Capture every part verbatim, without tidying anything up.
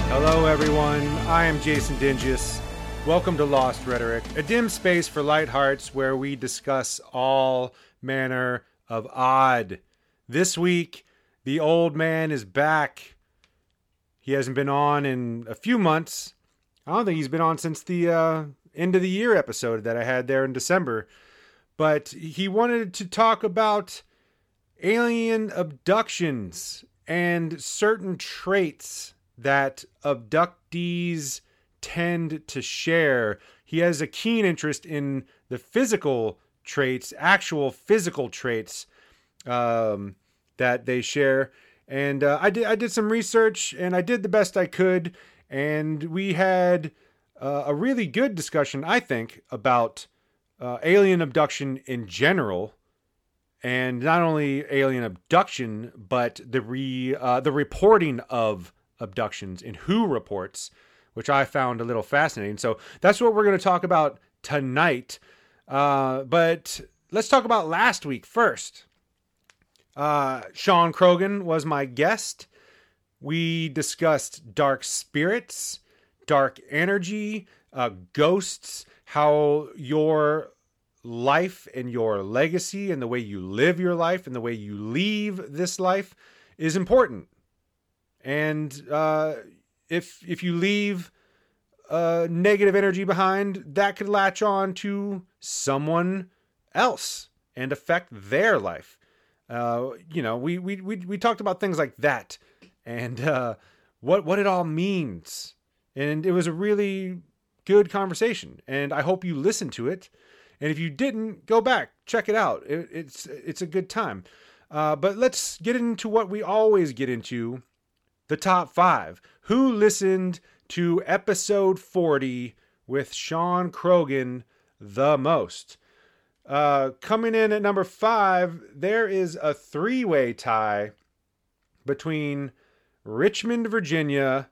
Hello everyone, I am Jason Dingus. Welcome to Lost Rhetoric, a dim space for light hearts where we discuss all manner of odd. This week, the old man is back. He hasn't been on in a few months. I don't think he's been on since the uh, end of the year episode that I had there in December. But he wanted to talk about alien abductions and certain traits that abductees tend to share. He has a keen interest in the physical traits, actual physical traits um, that they share. And uh, I did I did some research, and I did the best I could. And we had uh, a really good discussion, I think, about uh, alien abduction in general. And not only alien abduction, but the re uh, the reporting of abductions and who reports, which I found a little fascinating. So that's what we're going to talk about tonight. Uh, but let's talk about last week first. Uh, Sean Croghan was my guest. We discussed dark spirits, dark energy, uh, ghosts, how your life and your legacy and the way you live your life and the way you leave this life is important. And uh, if if you leave uh, negative energy behind, that could latch on to someone else and affect their life. Uh, you know, we, we we we talked about things like that and uh, what what it all means. And it was a really good conversation. And I hope you listened to it. And if you didn't, go back, check it out. It, it's it's a good time. Uh, but let's get into what we always get into. The top five. Who listened to episode forty with Sean Croghan the most? Uh, coming in at number five, there is a three-way tie between Richmond, Virginia,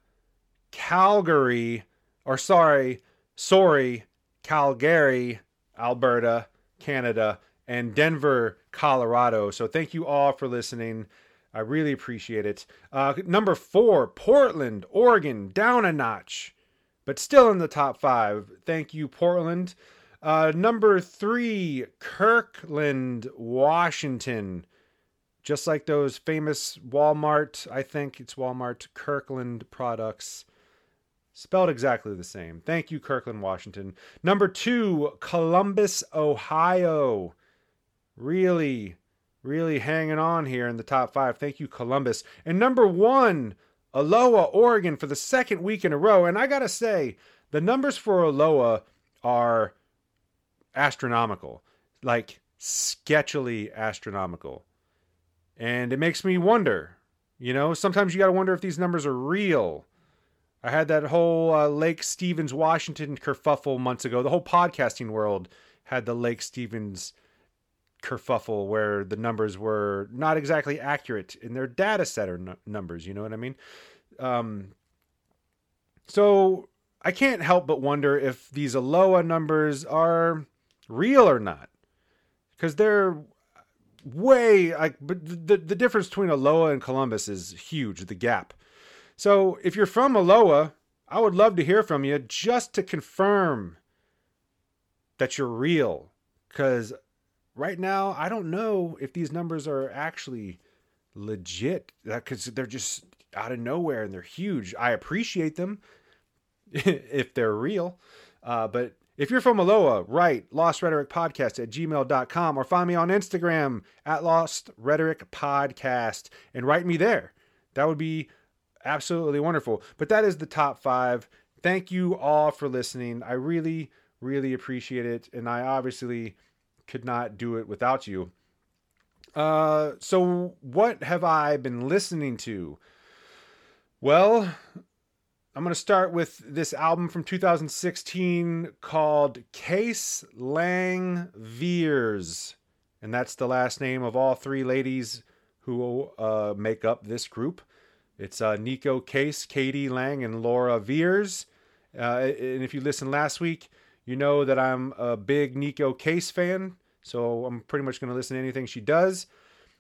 Calgary, or sorry, sorry, Calgary, Alberta, Canada, and Denver, Colorado. So thank you all for listening. I really appreciate it. Uh, number four, Portland, Oregon, down a notch, but still in the top five. Thank you, Portland. Uh, number three, Kirkland, Washington. Just like those famous Walmart, I think it's Walmart, Kirkland products. Spelled exactly the same. Thank you, Kirkland, Washington. Number two, Columbus, Ohio. Really... Really hanging on here in the top five. Thank you, Columbus. And number one, Aloha, Oregon for the second week in a row. And I got to say, the numbers for Aloha are astronomical. Like, sketchily astronomical. And it makes me wonder. You know, sometimes you got to wonder if these numbers are real. I had that whole uh, Lake Stevens, Washington kerfuffle months ago. The whole podcasting world had the Lake Stevens kerfuffle where the numbers were not exactly accurate in their data set or n- numbers. You know what I mean? Um, so I can't help but wonder if these Aloha numbers are real or not, because they're way like, but the, the difference between Aloha and Columbus is huge, the gap. So if you're from Aloha, I would love to hear from you just to confirm that you're real, because right now, I don't know if these numbers are actually legit, because they're just out of nowhere and they're huge. I appreciate them if they're real. Uh, but if you're from Aloha, write Lost Rhetoric Podcast at gmail dot com or find me on Instagram at Lost Rhetoric Podcast and write me there. That would be absolutely wonderful. But that is the top five. Thank you all for listening. I really, really appreciate it. And I obviously could not do it without you. Uh, so what have I been listening to? Well, I'm going to start with this album from two thousand sixteen called Kees Lang Veers. And that's the last name of all three ladies who uh, make up this group. It's uh, Nico Case, Katie Lang, and Laura Veers. Uh, and if you listened last week, you know that I'm a big Nico Case fan, so I'm pretty much going to listen to anything she does.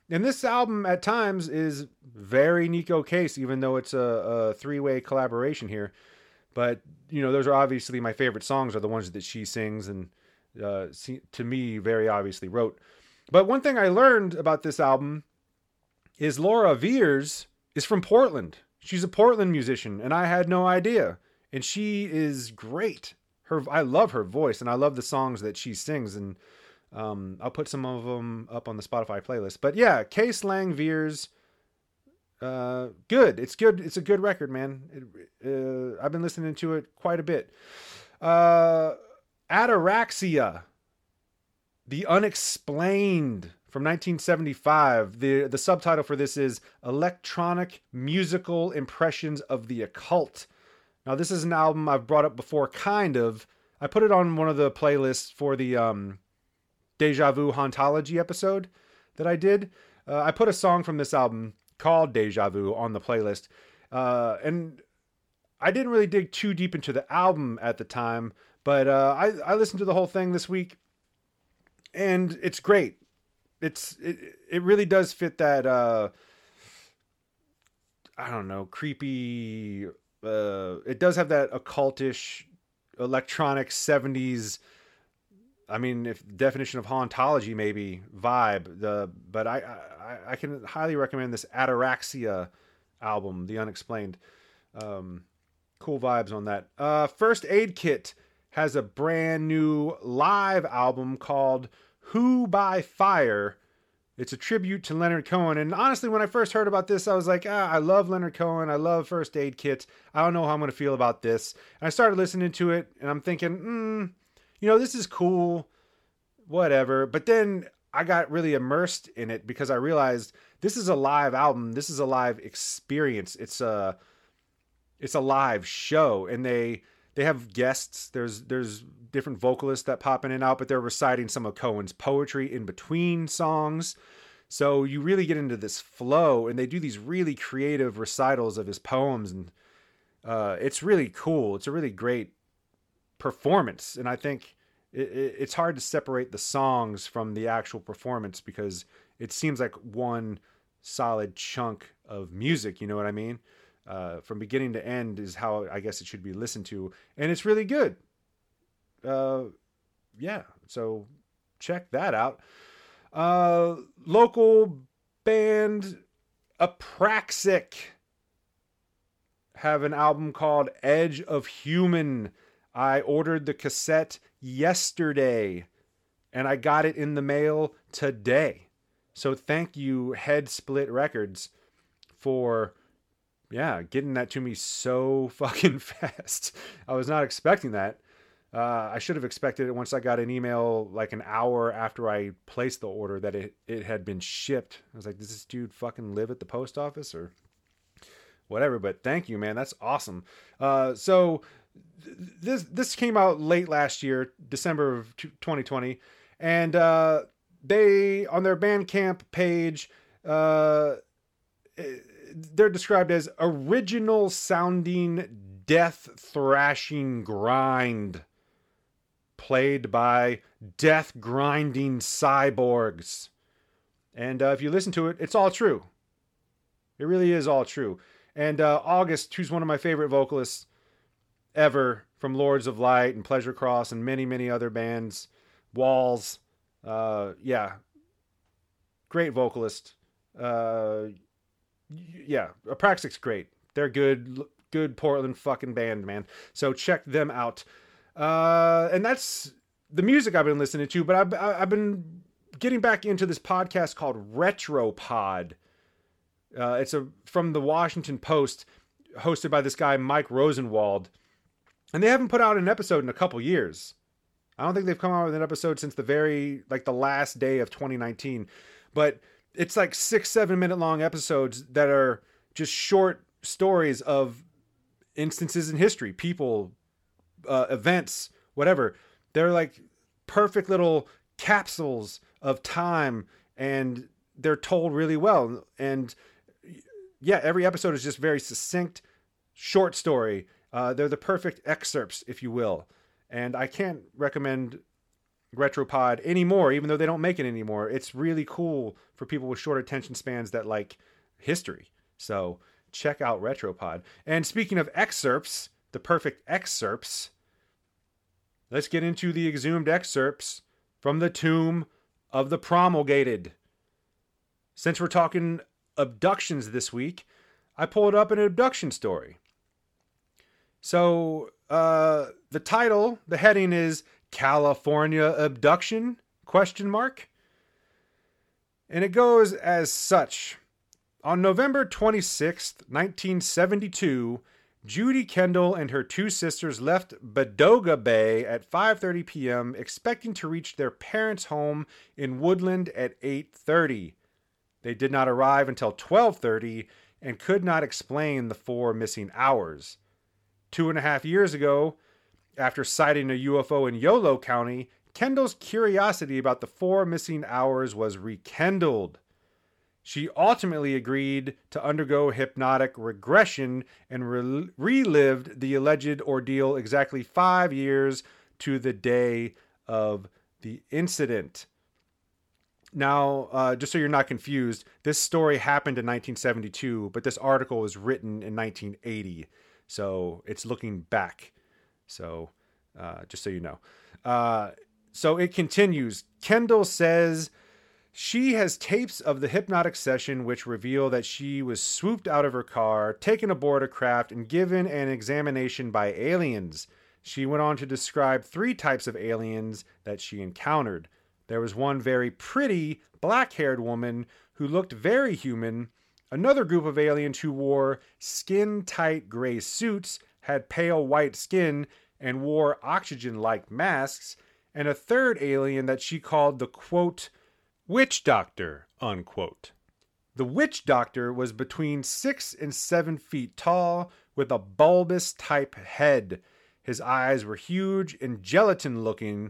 And this album at times is very Neko Case, even though it's a, a three-way collaboration here. But, you know, those are obviously my favorite songs are the ones that she sings and uh, to me very obviously wrote. But one thing I learned about this album is Laura Veirs is from Portland. She's a Portland musician, and I had no idea. And she is great. Her, I love her voice, and I love the songs that she sings. And um, I'll put some of them up on the Spotify playlist. But yeah, Case Lang Veirs, uh, good. It's good. It's a good record, man. It, uh, I've been listening to it quite a bit. Uh, Ataraxia, The Unexplained, from nineteen seventy-five. The the subtitle for this is Electronic Musical Impressions of the Occult. Now, this is an album I've brought up before, kind of. I put it on one of the playlists for the um, Deja Vu Hauntology episode that I did. Uh, I put a song from this album called Deja Vu on the playlist. Uh, and I didn't really dig too deep into the album at the time, but uh, I, I listened to the whole thing this week, and it's great. It's it, it really does fit that, uh, I don't know, creepy... Uh, it does have that occultish, electronic seventies, I mean, if definition of hauntology maybe, vibe. The But I, I, I can highly recommend this Ataraxia album, The Unexplained. Um, cool vibes on that. Uh, First Aid Kit has a brand new live album called Who by Fire. It's a tribute to Leonard Cohen. And honestly, when I first heard about this, I was like, ah, I love Leonard Cohen. I love First Aid Kit. I don't know how I'm going to feel about this. And I started listening to it, and I'm thinking, hmm, you know, this is cool, whatever. But then I got really immersed in it because I realized this is a live album. This is a live experience. It's a, it's a live show, and they they have guests. There's there's different vocalists that pop in and out, but they're reciting some of Cohen's poetry in between songs. So you really get into this flow, and they do these really creative recitals of his poems, and uh, it's really cool. It's a really great performance, and I think it, it, it's hard to separate the songs from the actual performance because it seems like one solid chunk of music, you know what I mean? Uh, from beginning to end is how I guess it should be listened to, and it's really good. Uh, yeah, so check that out. Uh, local band Apraxic have an album called Edge of Human. I ordered the cassette yesterday, and I got it in the mail today. So thank you, Head Split Records, for yeah getting that to me so fucking fast. I was not expecting that. Uh, I should have expected it once I got an email like an hour after I placed the order that it, it had been shipped. I was like, does this dude fucking live at the post office or whatever? But thank you, man. That's awesome. Uh, so th- this this came out late last year, December of twenty twenty. And uh, they, on their Bandcamp page, uh, they're described as original sounding death thrashing grind, played by death grinding cyborgs. And uh, if you listen to it, it's all true. It really is all true. And uh, August, who's one of my favorite vocalists ever from Lords of Light and Pleasure Cross and many, many other bands, Walls, uh, yeah, great vocalist. Uh, yeah, Apraxic's great. They're good, good Portland fucking band, man. So check them out. Uh, and that's the music I've been listening to, but I've, I've been getting back into this podcast called Retropod. Uh, it's a from the Washington Post, hosted by this guy, Mike Rosenwald. And they haven't put out an episode in a couple years. I don't think they've come out with an episode since the very, like the last day of twenty nineteen. But it's like six, seven minute long episodes that are just short stories of instances in history, people, uh, events, whatever. They're like perfect little capsules of time, and they're told really well. And yeah, every episode is just very succinct, short story. Uh, they're the perfect excerpts, if you will. And I can't recommend Retropod anymore, even though they don't make it anymore. It's really cool for people with short attention spans that like history. So check out Retropod. And speaking of excerpts, the perfect excerpts, let's get into the exhumed excerpts from the tomb of the promulgated. Since we're talking abductions this week, I pulled up an abduction story. So uh, the title, the heading is California Abduction, question mark. And it goes as such. On November twenty-sixth, nineteen seventy-two, Judy Kendall and her two sisters left Badoga Bay at five thirty p.m. expecting to reach their parents' home in Woodland at eight thirty. They did not arrive until twelve thirty and could not explain the four missing hours. Two and a half years ago, after sighting a U F O in Yolo County, Kendall's curiosity about the four missing hours was rekindled. She ultimately agreed to undergo hypnotic regression and re- relived the alleged ordeal exactly five years to the day of the incident. Now, uh, just so you're not confused, this story happened in nineteen seventy-two, but this article was written in nineteen eighty. So it's looking back. So uh, just so you know. Uh, so it continues. Kendall says she has tapes of the hypnotic session which reveal that she was swooped out of her car, taken aboard a craft, and given an examination by aliens. She went on to describe three types of aliens that she encountered. There was one very pretty, black-haired woman who looked very human, another group of aliens who wore skin-tight gray suits, had pale white skin, and wore oxygen-like masks, and a third alien that she called the, quote, witch doctor, unquote. The witch doctor was between six and seven feet tall, with a bulbous-type head. His eyes were huge and gelatin-looking,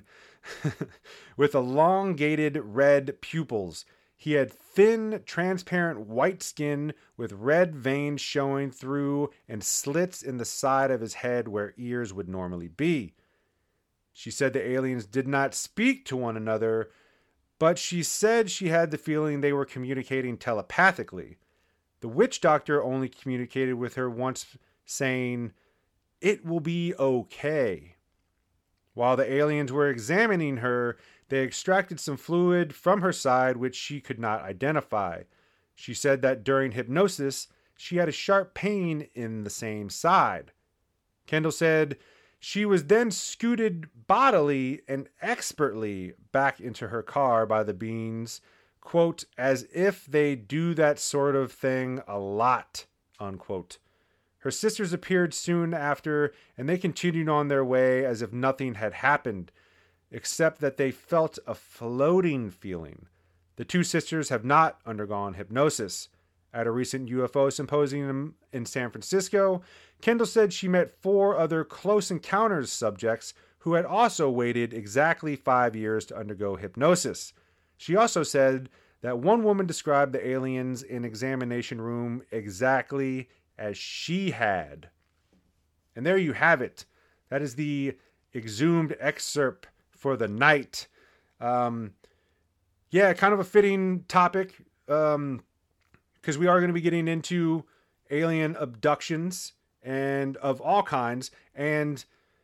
with elongated red pupils. He had thin, transparent white skin with red veins showing through and slits in the side of his head where ears would normally be. She said the aliens did not speak to one another, but she said she had the feeling they were communicating telepathically. The witch doctor only communicated with her once, saying, "It will be okay." While the aliens were examining her, they extracted some fluid from her side which she could not identify. She said that during hypnosis, she had a sharp pain in the same side. Kendall said she was then scooted bodily and expertly back into her car by the beings, quote, as if they do that sort of thing a lot, unquote. Her sisters appeared soon after, and they continued on their way as if nothing had happened, except that they felt a floating feeling. The two sisters have not undergone hypnosis. At a recent U F O symposium in San Francisco, Kendall said she met four other Close Encounters subjects who had also waited exactly five years to undergo hypnosis. She also said that one woman described the aliens in examination room exactly as she had. And there you have it. That is the exhumed excerpt for the night. Um, yeah, kind of a fitting topic, um, because we are going to be getting into alien abductions and of all kinds, and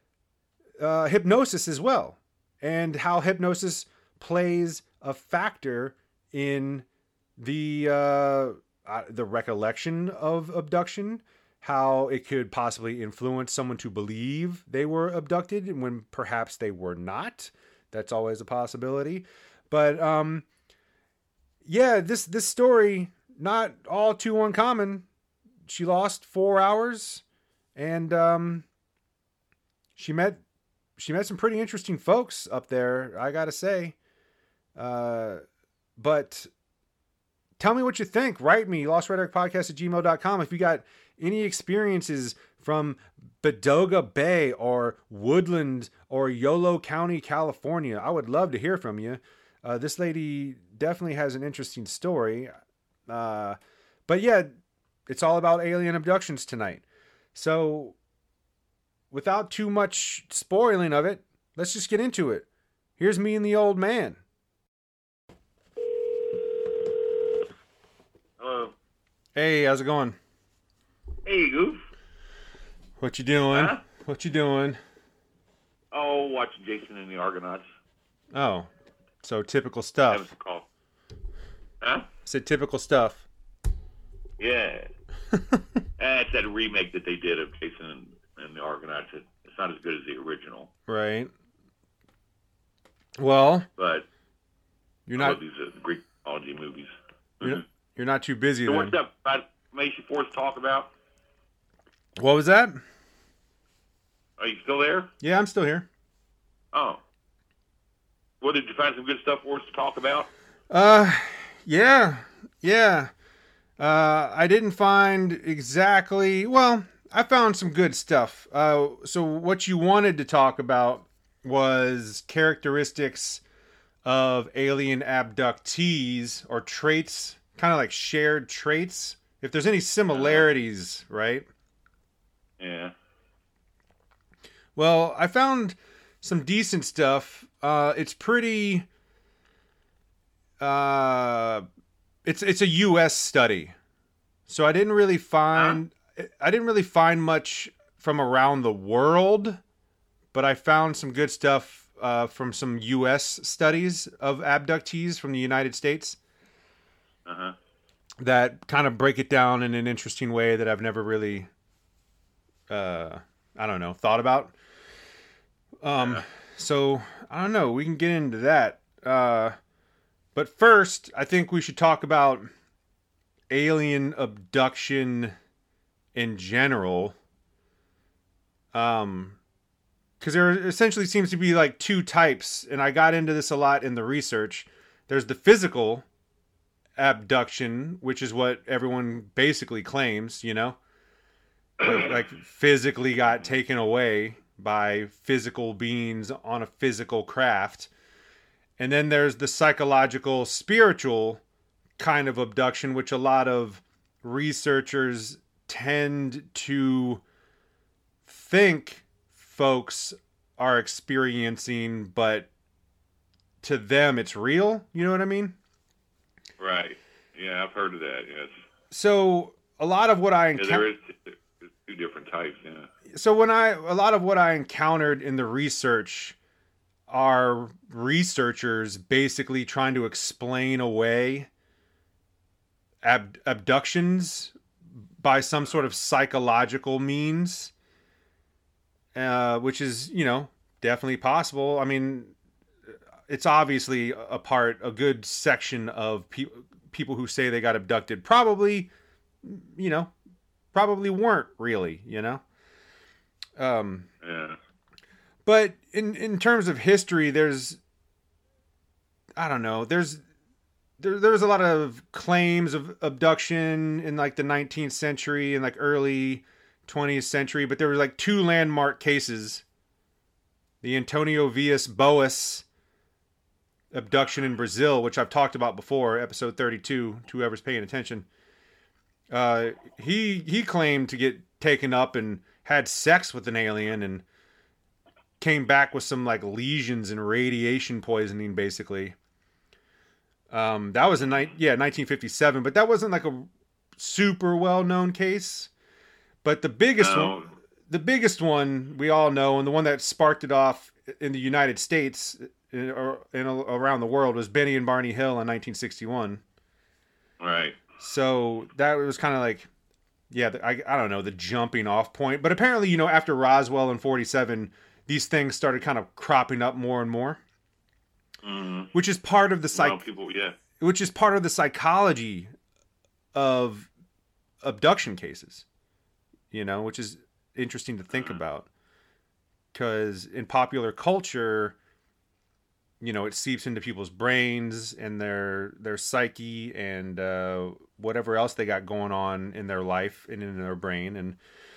uh, hypnosis as well, and how hypnosis plays a factor in the uh, uh, the recollection of abduction, how it could possibly influence someone to believe they were abducted when perhaps they were not. That's always a possibility. But um, yeah, this this story, not all too uncommon. She lost four hours, and um, she met she met some pretty interesting folks up there, I gotta say. Uh, but tell me what you think. Write me, lost rhetoric podcast at gmail dot com. If you got any experiences from Badoga Bay or Woodland or Yolo County, California, I would love to hear from you. Uh, this lady definitely has an interesting story. Uh, but yeah, it's all about alien abductions tonight. So without too much spoiling of it, let's just get into it. Here's me and the old man. Hello. Hey, how's it going? Hey, Goof. What you doing? Huh? What you doing? Oh, watching Jason and the Argonauts. Oh, so typical Having stuff. some call. Huh? I said typical stuff. Yeah. That's that remake that they did of Jason and, and the Argonauts. It, it's not as good as the original. Right. Well, But you're I not love these uh, Greek mythology movies. you're, not- you're not too busy So then. what's up about Macy Force talk about? What was that? Are you still there? Yeah, I'm still here. Oh. Well, did you find some good stuff for us to talk about? Uh, yeah, yeah. Uh, I didn't find exactly. Well, I found some good stuff. Uh, so what you wanted to talk about was characteristics of alien abductees or traits, kind of like shared traits. If there's any similarities, right? Yeah. Well, I found some decent stuff. Uh, it's pretty. Uh, it's it's a U S study, so I didn't really find huh? I didn't really find much from around the world, but I found some good stuff uh, from some U S studies of abductees from the United States. Uh huh. That kind of break it down in an interesting way that I've never really, uh, I don't know, thought about. Um, yeah. So I don't know. We can get into that. Uh, but first, I think we should talk about alien abduction in general. Um, because there essentially seems to be like two types, and I got into this a lot in the research. There's the physical abduction, which is what everyone basically claims, you know, like physically got taken away by physical beings on a physical craft. And then there's the psychological, spiritual kind of abduction, which a lot of researchers tend to think folks are experiencing, but to them it's real. You know what I mean? Right. Yeah, I've heard of that, yes. So a lot of what I encountered... Yeah, there is there's two different types, yeah. So when I... A lot of what I encountered in the research are researchers basically trying to explain away ab- abductions by some sort of psychological means, uh, which is, you know, definitely possible. I mean... It's obviously a part, a good section of pe- people who say they got abducted probably, you know, probably weren't really, you know. Um, yeah. But in, in terms of history, there's, I don't know, there's, there, there was a lot of claims of abduction in like the nineteenth century and like early twentieth century, but there were like two landmark cases. The Antonio Villas Boas abduction in Brazil, which I've talked about before, episode thirty-two, to whoever's paying attention. Uh, he he claimed to get taken up and had sex with an alien and came back with some like lesions and radiation poisoning, basically. Um, that was in ni- yeah nineteen fifty-seven, but that wasn't like a super well known case. But the biggest no. one, the biggest one we all know, and the one that sparked it off in the United States in, or in around the world, was Benny and Barney Hill in nineteen sixty-one. Right. So that was kind of like, yeah, the, I I don't know, the jumping off point. But apparently, you know, after Roswell in forty-seven, these things started kind of cropping up more and more, mm-hmm. which is part of the psych, well, people, yeah, which is part of the psychology of abduction cases. You know, which is interesting to think mm-hmm. about, because in popular culture, you know, it seeps into people's brains and their their psyche and uh, whatever else they got going on in their life and in their brain. And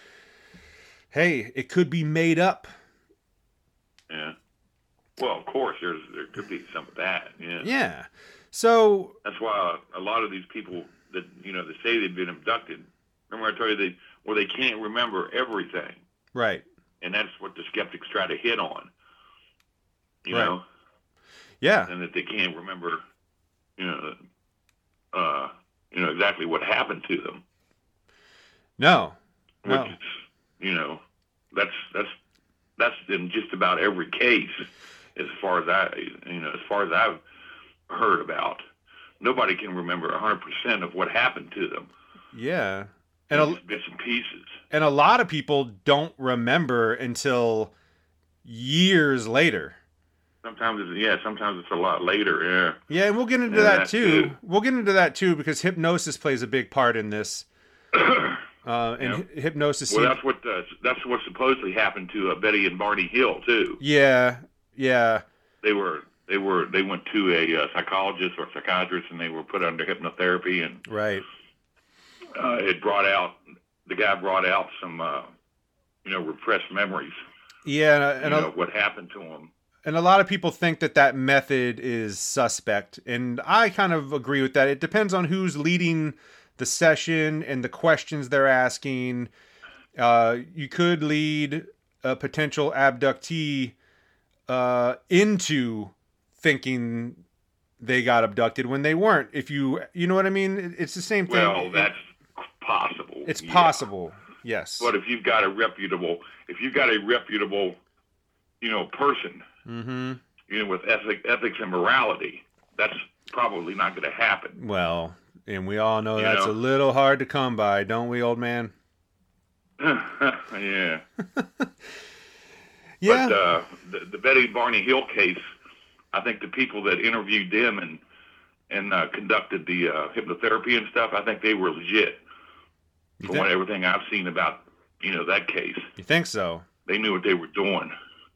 hey, it could be made up. Yeah. Well, of course, there's there could be some of that. Yeah. Yeah. So that's why a lot of these people that you know that say they've been abducted. Remember, I told you they well they can't remember everything. Right. And that's what the skeptics try to hit on. You right. know. Yeah. And that they can't remember, you know, uh, you know exactly what happened to them. No. Which No. is, you know, that's that's that's in just about every case, as far as I, you know, as far as I've heard about. Nobody can remember one hundred percent of what happened to them. Yeah. And And a, just bits and pieces. and a lot of people don't remember until years later. Sometimes it's, yeah, sometimes it's a lot later, yeah. Yeah, and we'll get into Yeah, that that's too. good. We'll get into that too because hypnosis plays a big part in this. Uh, and Yeah. hy- hypnosis. Well, seem- that's what uh, that's what supposedly happened to uh, Betty and Barney Hill too. yeah, yeah, They were they were they went to a uh, psychologist or psychiatrist, and they were put under hypnotherapy, and right. uh, it brought out the guy brought out some uh, you know repressed memories. Yeah, You and know a, what happened to him. and a lot of people think that that method is suspect, and I kind of agree with that. It depends on who's leading the session and the questions they're asking. Uh, you could lead a potential abductee uh, into thinking they got abducted when they weren't. If you, you know what I mean? It- It's the same thing. Well, It- that's possible. it's yeah. possible. Yes. But if you've got a reputable, if you've got a reputable, you know, person, Mm-hmm. you know, with ethic, ethics and morality, that's probably not going to happen. Well, and we all know You that's know? a little hard to come by, don't we, old man? yeah. Yeah. But uh, the, the Betty Barney Hill case, I think the people that interviewed them and and uh, conducted the uh, hypnotherapy and stuff, I think they were legit. you, From thi- what everything I've seen about, you know, that case, you think so? they knew what they were doing.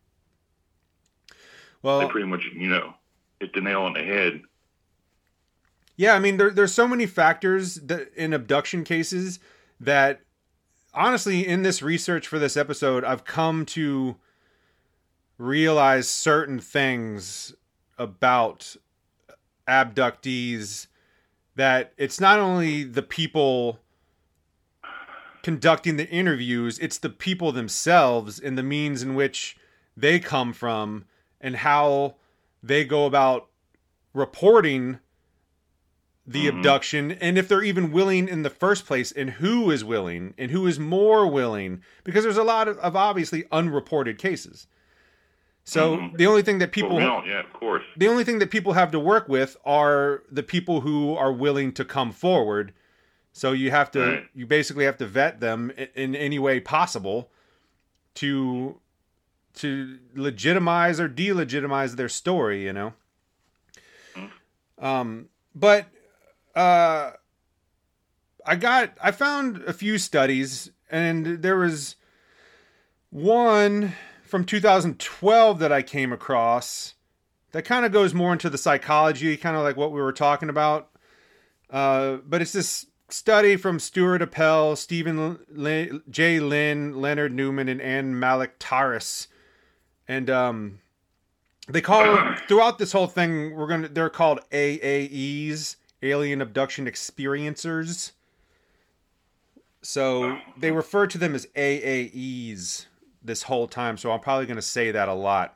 Well, They pretty much, you know, hit the nail on the head. yeah, I mean, there, there's so many factors that in abduction cases that, honestly, in this research for this episode, I've come to realize certain things about abductees that it's not only the people conducting the interviews, it's the people themselves and the means in which they come from and how they go about reporting the Mhm. abduction, and if they're even willing in the first place, and who is willing and who is more willing, because there's a lot of, of obviously unreported cases. So Mhm. the only thing that people Well, yeah, of course. the only thing that people have to work with are the people who are willing to come forward. So you have to, Right. you basically have to vet them in, in any way possible to, to legitimize or delegitimize their story, you know? Mhm. Um, but, uh, I got, I found a few studies, and there was one from two thousand twelve that I came across that kind of goes more into the psychology, kind of like what we were talking about. Uh, but it's this study from Stuart Appel, Stephen L- J. Lynn, Leonard Newman, and Ann Malik Taris. And um, they call throughout this whole thing, we're gonna they're called A A Es, Alien Abduction Experiencers. So they refer to them as A A Es this whole time, so I'm probably going to say that a lot.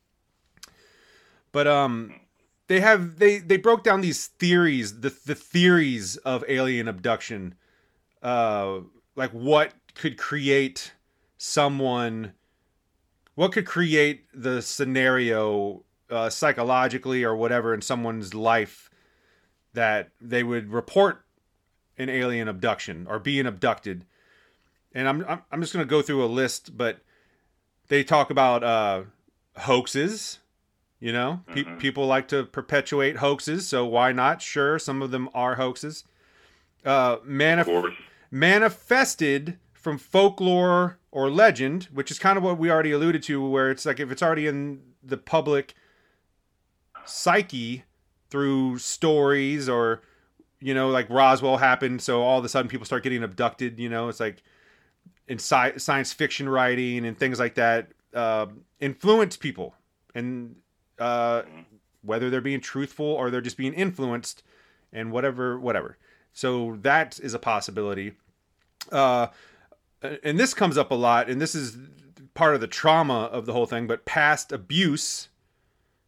But um they have they they broke down these theories, the the theories of alien abduction, uh like what could create someone, what could create the scenario uh, psychologically or whatever in someone's life that they would report an alien abduction or being abducted. And I'm I'm, I'm just going to go through a list, but they talk about uh, hoaxes. You know, Pe- Mhm. people like to perpetuate hoaxes, so why not? Sure, some of them are hoaxes. Uh, Of manif- course. manifested from folklore or legend, which is kind of what we already alluded to, where it's like if it's already in the public psyche through stories or, you know, like Roswell happened, so all of a sudden people start getting abducted, you know, it's like in sci- science fiction writing and things like that, uh, influence people. And uh, whether they're being truthful or they're just being influenced and whatever, whatever. So that is a possibility. Uh, and this comes up a lot, and this is part of the trauma of the whole thing, but past abuse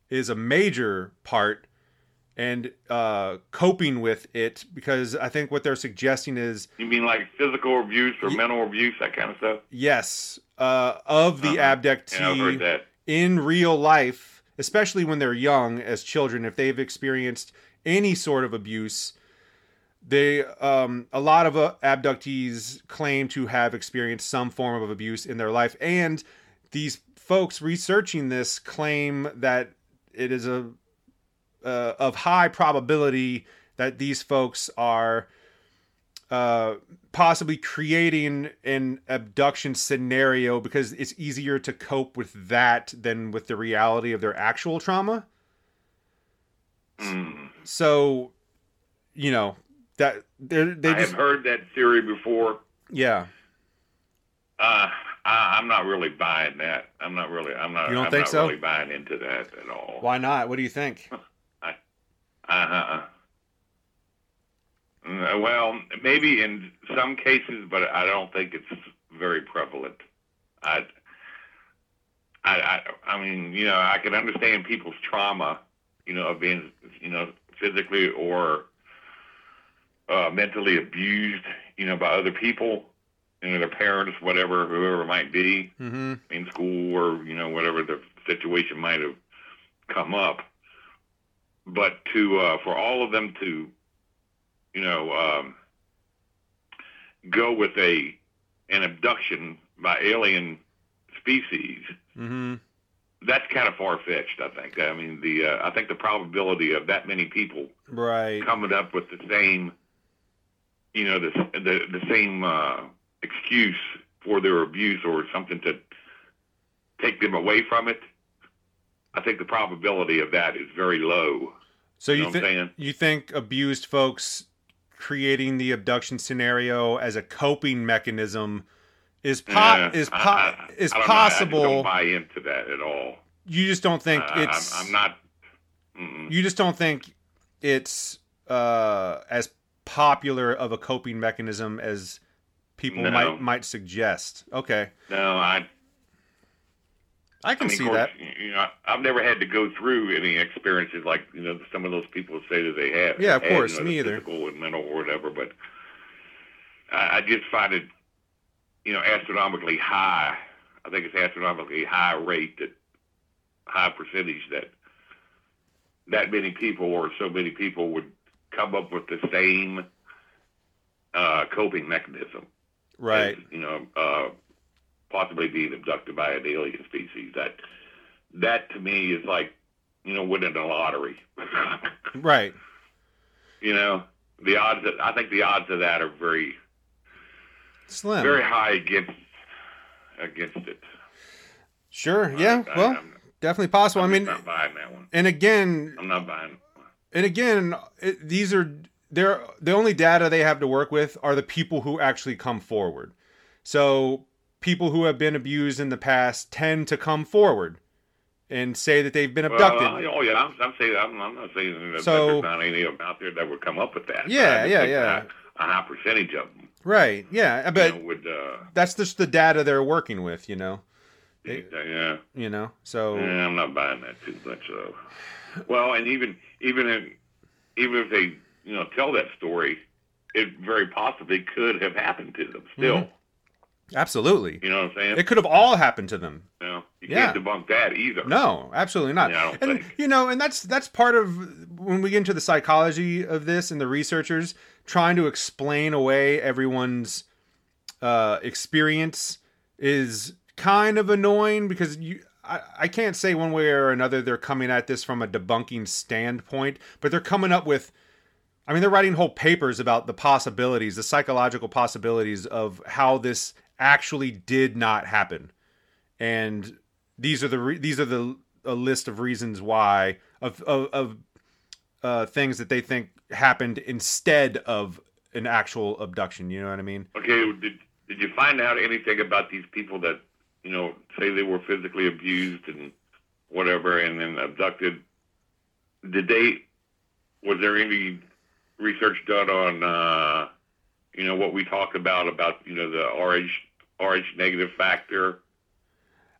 is a major part, and uh, coping with it, because I think what they're suggesting is... You mean like physical abuse or y- mental abuse, that kind of stuff? Yes, uh, of the Uh-huh. abductee Yeah, I've heard that. in real life, especially when they're young as children, if they've experienced any sort of abuse, they um, a lot of uh, abductees claim to have experienced some form of abuse in their life, and these folks researching this claim that it is a uh, of high probability that these folks are uh, possibly creating an abduction scenario because it's easier to cope with that than with the reality of their actual trauma. Mm. So, you know, that they're, they I just, have heard that theory before. yeah. Uh, I, I'm not really buying that. I'm not really. I'm not. You don't I'm think not so? really buying into that at all. Why not? What do you think? Uh-huh. Uh, well, maybe in some cases, but I don't think it's very prevalent. I, I, I, I mean, you know, I can understand people's trauma, you know, of being, you know, physically or uh, mentally abused, you know, by other people, you know, their parents, whatever, whoever it might be, Mm-hmm. in school or, you know, whatever the situation might have come up. But to uh, for all of them to, you know, um, go with a an abduction by alien species, Mm-hmm. that's kind of far fetched. I think. I mean, the uh, I think the probability of that many people Right. coming up with the same, you know, the the, the same uh, excuse for their abuse or something to take them away from it, I think the probability of that is very low. So You you know what I'm think saying? you think abused folks creating the abduction scenario as a coping mechanism is po- Yeah, is po- I- I- is I don't know. I just possible? don't buy into that at all. You just don't think I- it's I'm, I'm not. Mm-mm. you just don't think it's uh, as popular of a coping mechanism as people No. might might suggest. Okay, No, I. I I can mean, see of course, that. you know, I've never had to go through any experiences like you know some of those people say that they have. Yeah, of had, course, you know, me the either. Physical and mental or whatever, but I, I just find it, you know, astronomically high. I think it's astronomically high rate that high percentage that that many people or so many people would come up with the same uh, coping mechanism. Right. As, you know, uh, possibly being abducted by an alien species. That that to me is like, you know, winning a lottery. Right. You know, the odds. That, I think the odds of that are very, Slim. very high against against it. Sure. Yeah. I, Well, I'm, definitely possible. I'm I mean, not buying that one. and again, I'm not buying. and again, it, these are they're the only data they have to work with are the people who actually come forward. So people who have been abused in the past tend to come forward and say that they've been abducted. Well, oh yeah, I'm, I'm saying I'm, I'm not saying that, So- that there's not any of them out there that would come up with that. Yeah, But I just yeah, think yeah. that A high percentage of them, Right. Yeah. But you know, would. Uh, that's just the data they're working with, you know. They- yeah. You know. So Yeah, I'm not buying that too much. So, well, and even even if even if they you know tell that story, it very possibly could have happened to them still. Mhm. absolutely. You know what I'm saying? It could have all happened to them. you know, you Yeah. can't debunk that either. No, absolutely not. Yeah, I don't and think. you know, and that's that's part of when we get into the psychology of this and the researchers trying to explain away everyone's uh, experience is kind of annoying because you. I, I can't say one way or another they're coming at this from a debunking standpoint, but they're coming up with. I mean, they're writing whole papers about the possibilities, the psychological possibilities of how this actually did not happen, and these are the re- these are the a list of reasons why of of, of uh, things that they think happened instead of an actual abduction. You know what I mean? Okay, did did you find out anything about these people that you know say they were physically abused and whatever, and then abducted? Did they? Was there any research done on uh, you know what we talked about about you know the R H R H negative factor?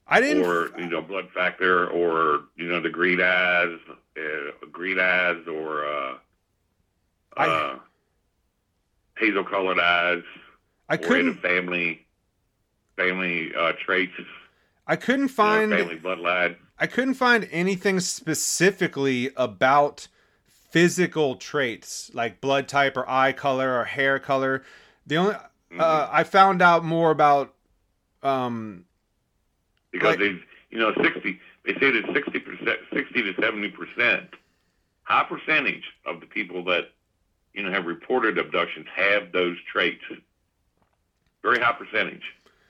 I didn't. or you know, blood factor, or you know, the green eyes, uh, green eyes, or uh, I, uh, hazel colored eyes, I or couldn't. any family family uh, traits. I couldn't You find. know, family bloodline. I couldn't find anything specifically about physical traits like blood type or eye color or hair color. The only Mm-hmm. uh, I found out more about um Because like, they, you know, sixty. They say that sixty percent, sixty to seventy percent, high percentage of the people that you know have reported abductions have those traits. Very high percentage.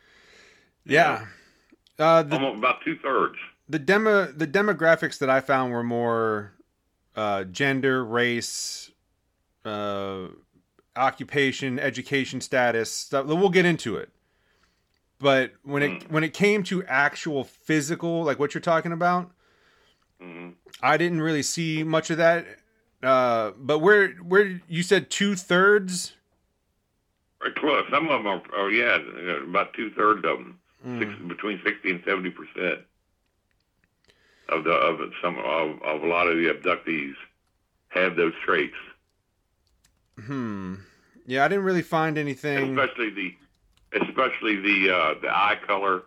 yeah. You know, uh, the almost about two thirds. the demo the demographics that I found were more uh, gender, race, uh, occupation, education status. Stuff. We'll get into it. But when it Mm. when it came to actual physical, like what you're talking about, Mm-hmm. I didn't really see much of that. Uh, but where where you said two thirds? Very close. Some of them are, oh yeah, about two thirds of them, Mm. Six, between sixty and seventy percent of the of some of, of a lot of the abductees have those traits. Hmm. Yeah, I didn't really find anything. Especially the, especially the uh, the eye color,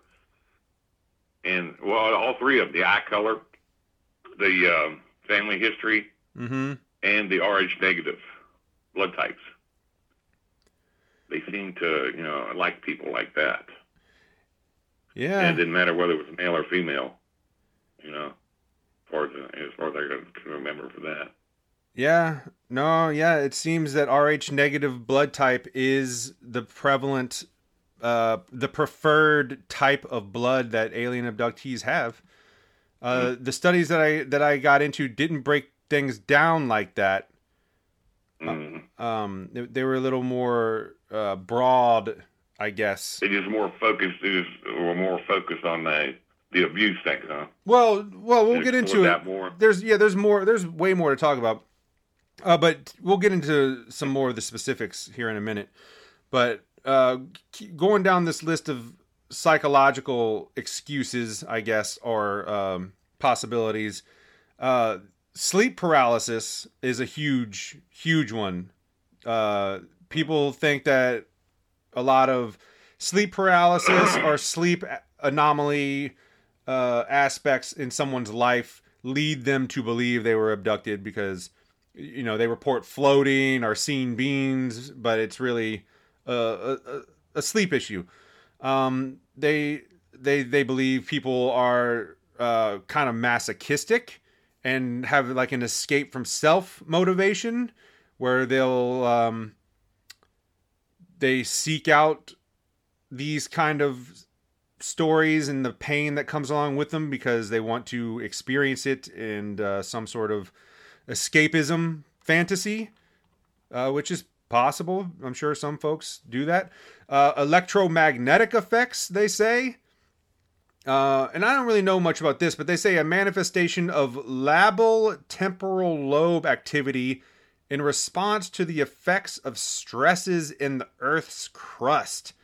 and well, all three of them: the eye color, the um, family history, Mm-hmm. and the R H negative blood types. They seem to, you know, like people like that. Yeah. And it didn't matter whether it was male or female, you know, as far as, as far as I can remember for that. Yeah. No, yeah, it seems that R H negative blood type is the prevalent, uh, the preferred type of blood that alien abductees have. Uh, Mm-hmm. The studies that I that I got into didn't break things down like that. Mm-hmm. Um, they, they were a little more uh, broad, I guess. They just more focused, they just were more focused on the the abuse thing, huh? Well, well, we'll They get into explored it. that more. There's yeah, there's more. There's way more to talk about. Uh, but we'll get into some more of the specifics here in a minute. But uh, keep going down this list of psychological excuses, I guess, or um, possibilities. Uh, sleep paralysis is a huge, huge one. Uh, people think that a lot of sleep paralysis or sleep anomaly uh, aspects in someone's life lead them to believe they were abducted because, you know, they report floating or seeing beings, but it's really a, a, a sleep issue. Um, they they they believe people are uh, kind of masochistic and have like an escape from self motivation, where they'll um, they seek out these kind of stories and the pain that comes along with them because they want to experience it in uh, some sort of escapism fantasy, uh, which is possible. I'm sure some folks do that. Uh, electromagnetic effects, they say. Uh, and I don't really know much about this, but they say a manifestation of labial temporal lobe activity in response to the effects of stresses in the Earth's crust,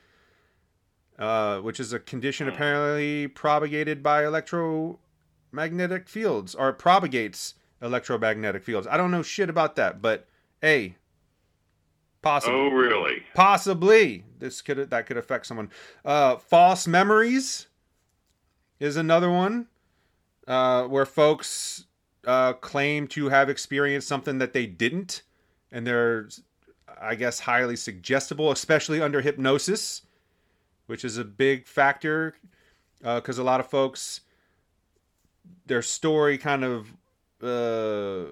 uh, which is a condition apparently propagated by electromagnetic fields, or it propagates electromagnetic fields. I don't know shit about that, but hey, possibly. Oh, really? Possibly this could that could affect someone. Uh, false memories is another one, uh, where folks uh, claim to have experienced something that they didn't, and they're, I guess, highly suggestible, especially under hypnosis, which is a big factor, because uh, a lot of folks, their story kind of uh,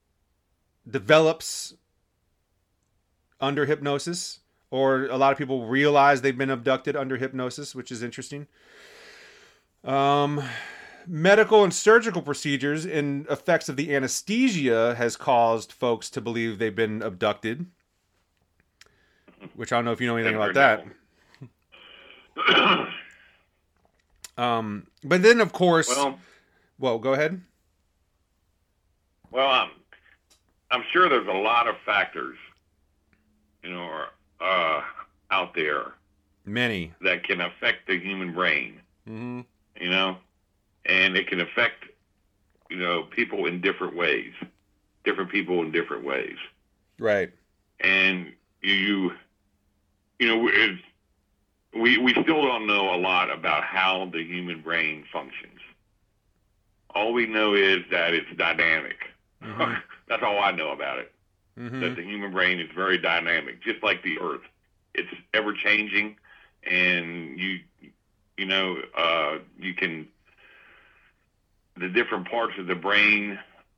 develops under hypnosis, or a lot of people realize they've been abducted under hypnosis, which is interesting. Um, medical and surgical procedures and effects of the anesthesia has caused folks to believe they've been abducted, which I don't know if you know anything about that. um, but then, of course, Well, well, go ahead. well, I'm, I'm sure there's a lot of factors, you know, uh, out there Many. that can affect the human brain. Mm-hmm. you know, and it can affect, you know, people in different ways, different people in different ways. Right. And you, you know, it's, we we still don't know a lot about how the human brain functions. All we know is that it's dynamic. Mm-hmm. That's all I know about it. Mm-hmm. That the human brain is very dynamic, just like the Earth. It's ever changing, and you, you know, uh, you can, the different parts of the brain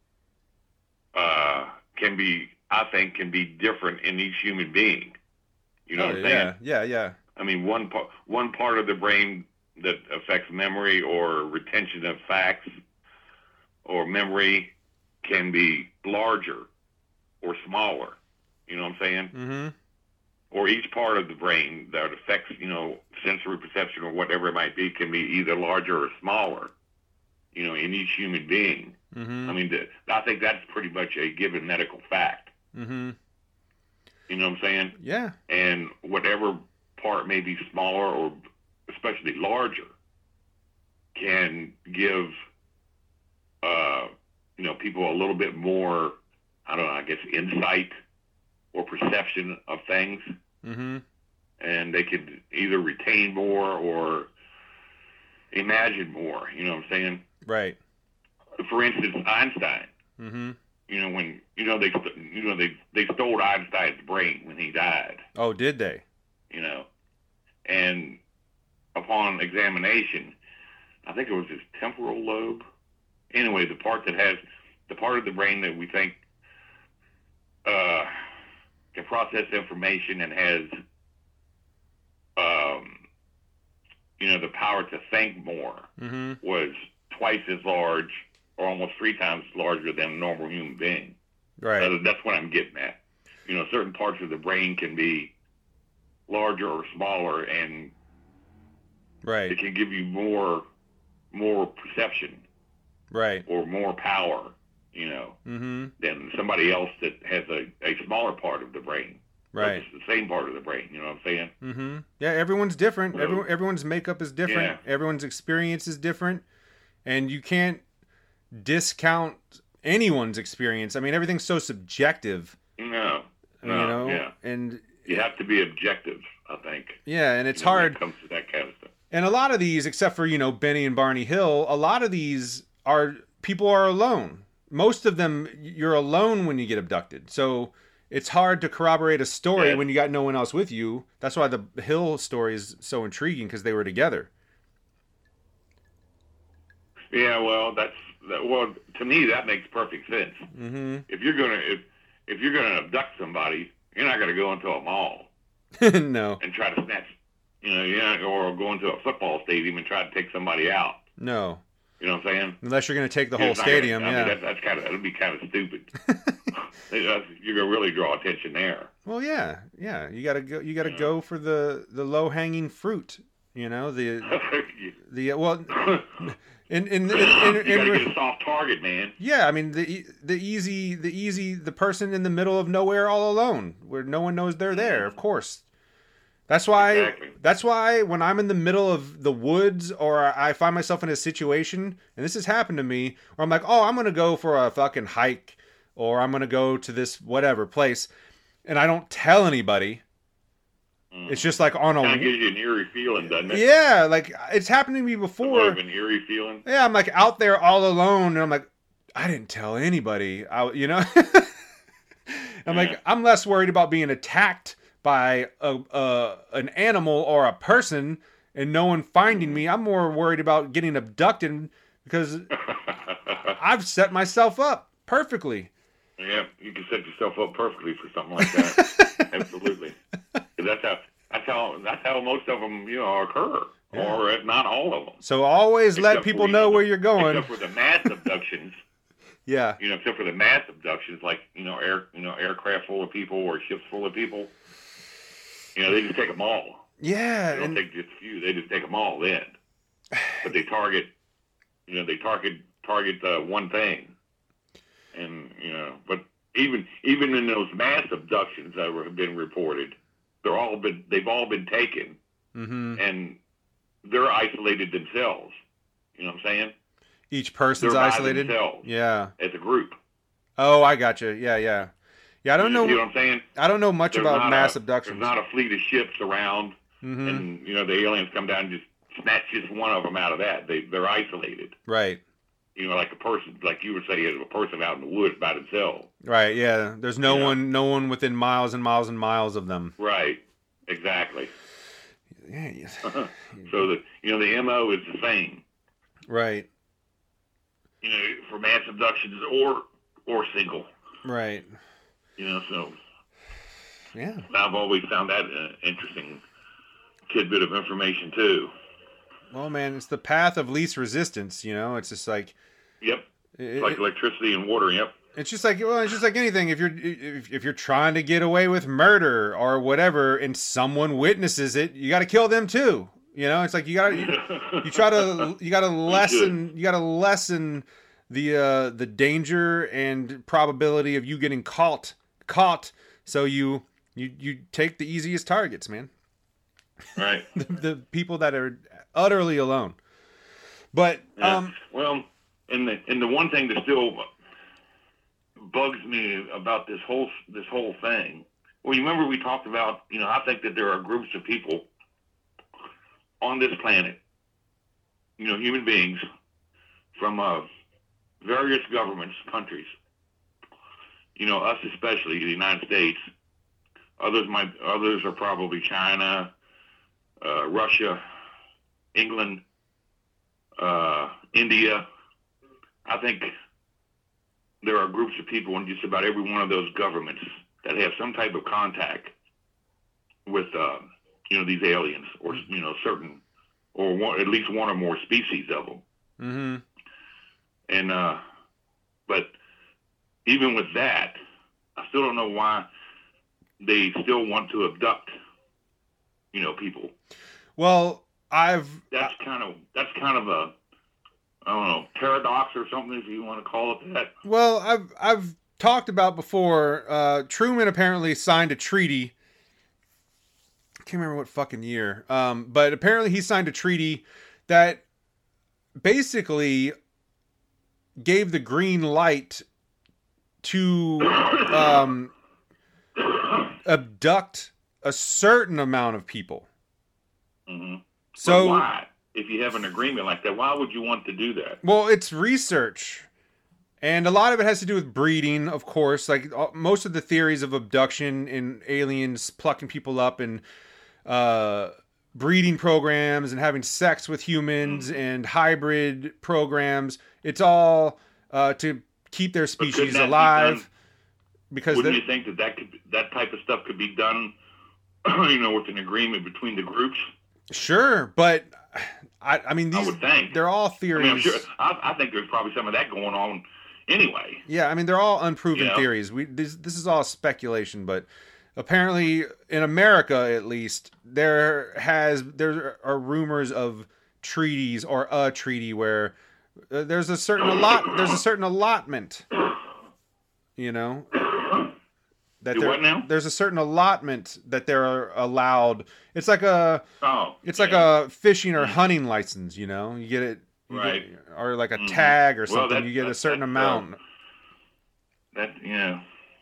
uh, can be, I think, can be different in each human being. You know oh, what I'm yeah, saying? Yeah, yeah, I mean, one part, one part of the brain that affects memory or retention of facts or memory can be larger or smaller. You know what I'm saying? Mm-hmm. Or each part of the brain that affects, you know, sensory perception or whatever it might be can be either larger or smaller, you know, in each human being. Mm-hmm. I mean, the, I think that's pretty much a given medical fact. Mm-hmm. You know what I'm saying? Yeah. And whatever part may be smaller or especially larger can give, uh, you know, people a little bit more, I don't know, I guess, insight or perception of things. Mm-hmm. And they could either retain more or imagine more, you know what I'm saying? Right. For instance, Einstein. Mm-hmm. You know, when, you know, they, you know, they, they stole Einstein's brain when he died. Oh, did they? You know, and upon examination, I think it was his temporal lobe. Anyway, the part that has, the part of the brain that we think uh, can process information and has, um, you know, the power to think more, mm-hmm. was twice as large or almost three times larger than a normal human being. Right. So that's what I'm getting at. You know, certain parts of the brain can be larger or smaller, and right. it can give you more, more perception, right, or more power, you know, mm-hmm. than somebody else that has a, a smaller part of the brain. Right. It's the same part of the brain, you know what I'm saying? Mm-hmm. Yeah, everyone's different. So, Everyone, everyone's makeup is different. Yeah. Everyone's experience is different. And you can't discount anyone's experience. I mean, everything's so subjective. No. no you know? Yeah. And you have to be objective, I think. Yeah, and it's you know, hard. When it comes to that kind of stuff. And a lot of these, except for, you know, Benny and Barney Hill, a lot of these are, people are alone. Most of them, you're alone when you get abducted. So it's hard to corroborate a story yes. when you got no one else with you. That's why the Hill story is so intriguing, because they were together. Yeah, well, that's that, well to me that makes perfect sense. Mm-hmm. If you're gonna if if you're gonna abduct somebody, you're not gonna go into a mall. No. And try to snatch, you know, yeah, or go into a football stadium and try to take somebody out. No. You know what I'm saying? Unless you're going to take the You're whole stadium, gonna, I yeah. mean, that, that's kind of that'd be kind of stupid. You're gonna really draw attention there. Well, yeah, yeah. You gotta go. You gotta Yeah. go for the the low hanging fruit. You know the the well. In in, in, in, in, you gotta in get a soft target, man. Yeah, I mean the the easy the easy the person in the middle of nowhere all alone where no one knows they're there. Of course. That's why. Exactly. That's why when I'm in the middle of the woods or I find myself in a situation, and this has happened to me, where I'm like, oh, I'm gonna go for a fucking hike, or I'm gonna go to this whatever place, and I don't tell anybody. Mm. It's just like on a. Kind of gives you an eerie feeling, doesn't it? Yeah, like it's happened to me before. More of an eerie feeling. Yeah, I'm like out there all alone, and I'm like, I didn't tell anybody. I, you know. I'm yeah. like, I'm less worried about being attacked by a, a an animal or a person and no one finding me. I'm more worried about getting abducted because I've set myself up perfectly. Yeah, you can set yourself up perfectly for something like that. Absolutely. That's how that's how that's how most of them, you know, occur, yeah. or if not all of them. So always except let people know the, where you're going. Except for the mass abductions. Yeah. You know, except for the mass abductions, like you know, air you know, aircraft full of people or ships full of people. You know, they just take them all. Yeah. They don't and... take just a few. They just take them all then. But they target, you know, they target target uh, one thing. And, you know, but even even in those mass abductions that have been reported, they're all been they've all been taken, mm-hmm. and they're isolated themselves. You know what I'm saying? Each person's They're by isolated. themselves Yeah. as a group. Oh, I gotcha. Yeah, yeah, yeah. I don't You know. see what I'm saying? I don't know much There's about not mass a, abductions. There's not a fleet of ships around, mm-hmm. and you know the aliens come down and just snatch just one of them out of that. They they're isolated. Right. You know, like a person, like you would say, is a person out in the woods by themselves. Right. Yeah. There's no you one, know? no one within miles and miles and miles of them. Right. Exactly. Yeah. Yes. So the you know the M O is the same. Right. You know, for mass abductions or or single. Right. You know, so yeah, I've always found that an interesting tidbit of information too. Well, man, it's the path of least resistance. You know, it's just like. Yep. It, it's like it, electricity and water. Yep. It's just like well, it's just like anything. If you're if, if you're trying to get away with murder or whatever, and someone witnesses it, you got to kill them too. You know, it's like you got to you, you try to you got to lessen you got to lessen the uh, the danger and probability of you getting caught caught. So you you you take the easiest targets, man. Right. the, the people that are utterly alone. But yeah. um, well, and the and the one thing that still bugs me about this whole this whole thing. Well, you remember we talked about, you know, I think that there are groups of people on this planet, you know, human beings from uh, various governments, countries, you know, us especially, the United States. Others might, others are probably China, uh, Russia, England, uh, India. I think there are groups of people in just about every one of those governments that have some type of contact with, uh, you know, these aliens, or you know, certain, or one, at least one or more species of them. Mm-hmm. And uh, but even with that, I still don't know why they still want to abduct, you know, people. Well, I've that's kind of that's kind of a I don't know, paradox or something, if you want to call it that. Well, I've I've talked about before. Uh, Truman apparently signed a treaty. I can't remember what fucking year, um, but apparently he signed a treaty that basically gave the green light to um, abduct a certain amount of people. Mm-hmm. So but why? If you have an agreement like that, why would you want to do that? Well, it's research. And a lot of it has to do with breeding, of course. Like most of the theories of abduction and aliens plucking people up and uh, breeding programs and having sex with humans mm-hmm. and hybrid programs. It's all uh, to keep their species alive. Be because wouldn't you think that that, could, that type of stuff could be done, you know, with an agreement between the groups? Sure, but I, I mean, these I would think. They're all theories. I, mean, sure, I, I think there's probably some of that going on anyway. Yeah, I mean, they're all unproven you know? theories. We this, this is all speculation, but apparently in America, at least, there has there are rumors of treaties or a treaty where uh, there's a certain allot there's a certain allotment. You know. That Do what now? There's a certain allotment that they're allowed. It's like a, oh, it's yeah. like a fishing or hunting license. You know, you get it, you right? Get, or like a mm-hmm. tag or well, something. that, you get that, a certain that, amount. Uh, that yeah.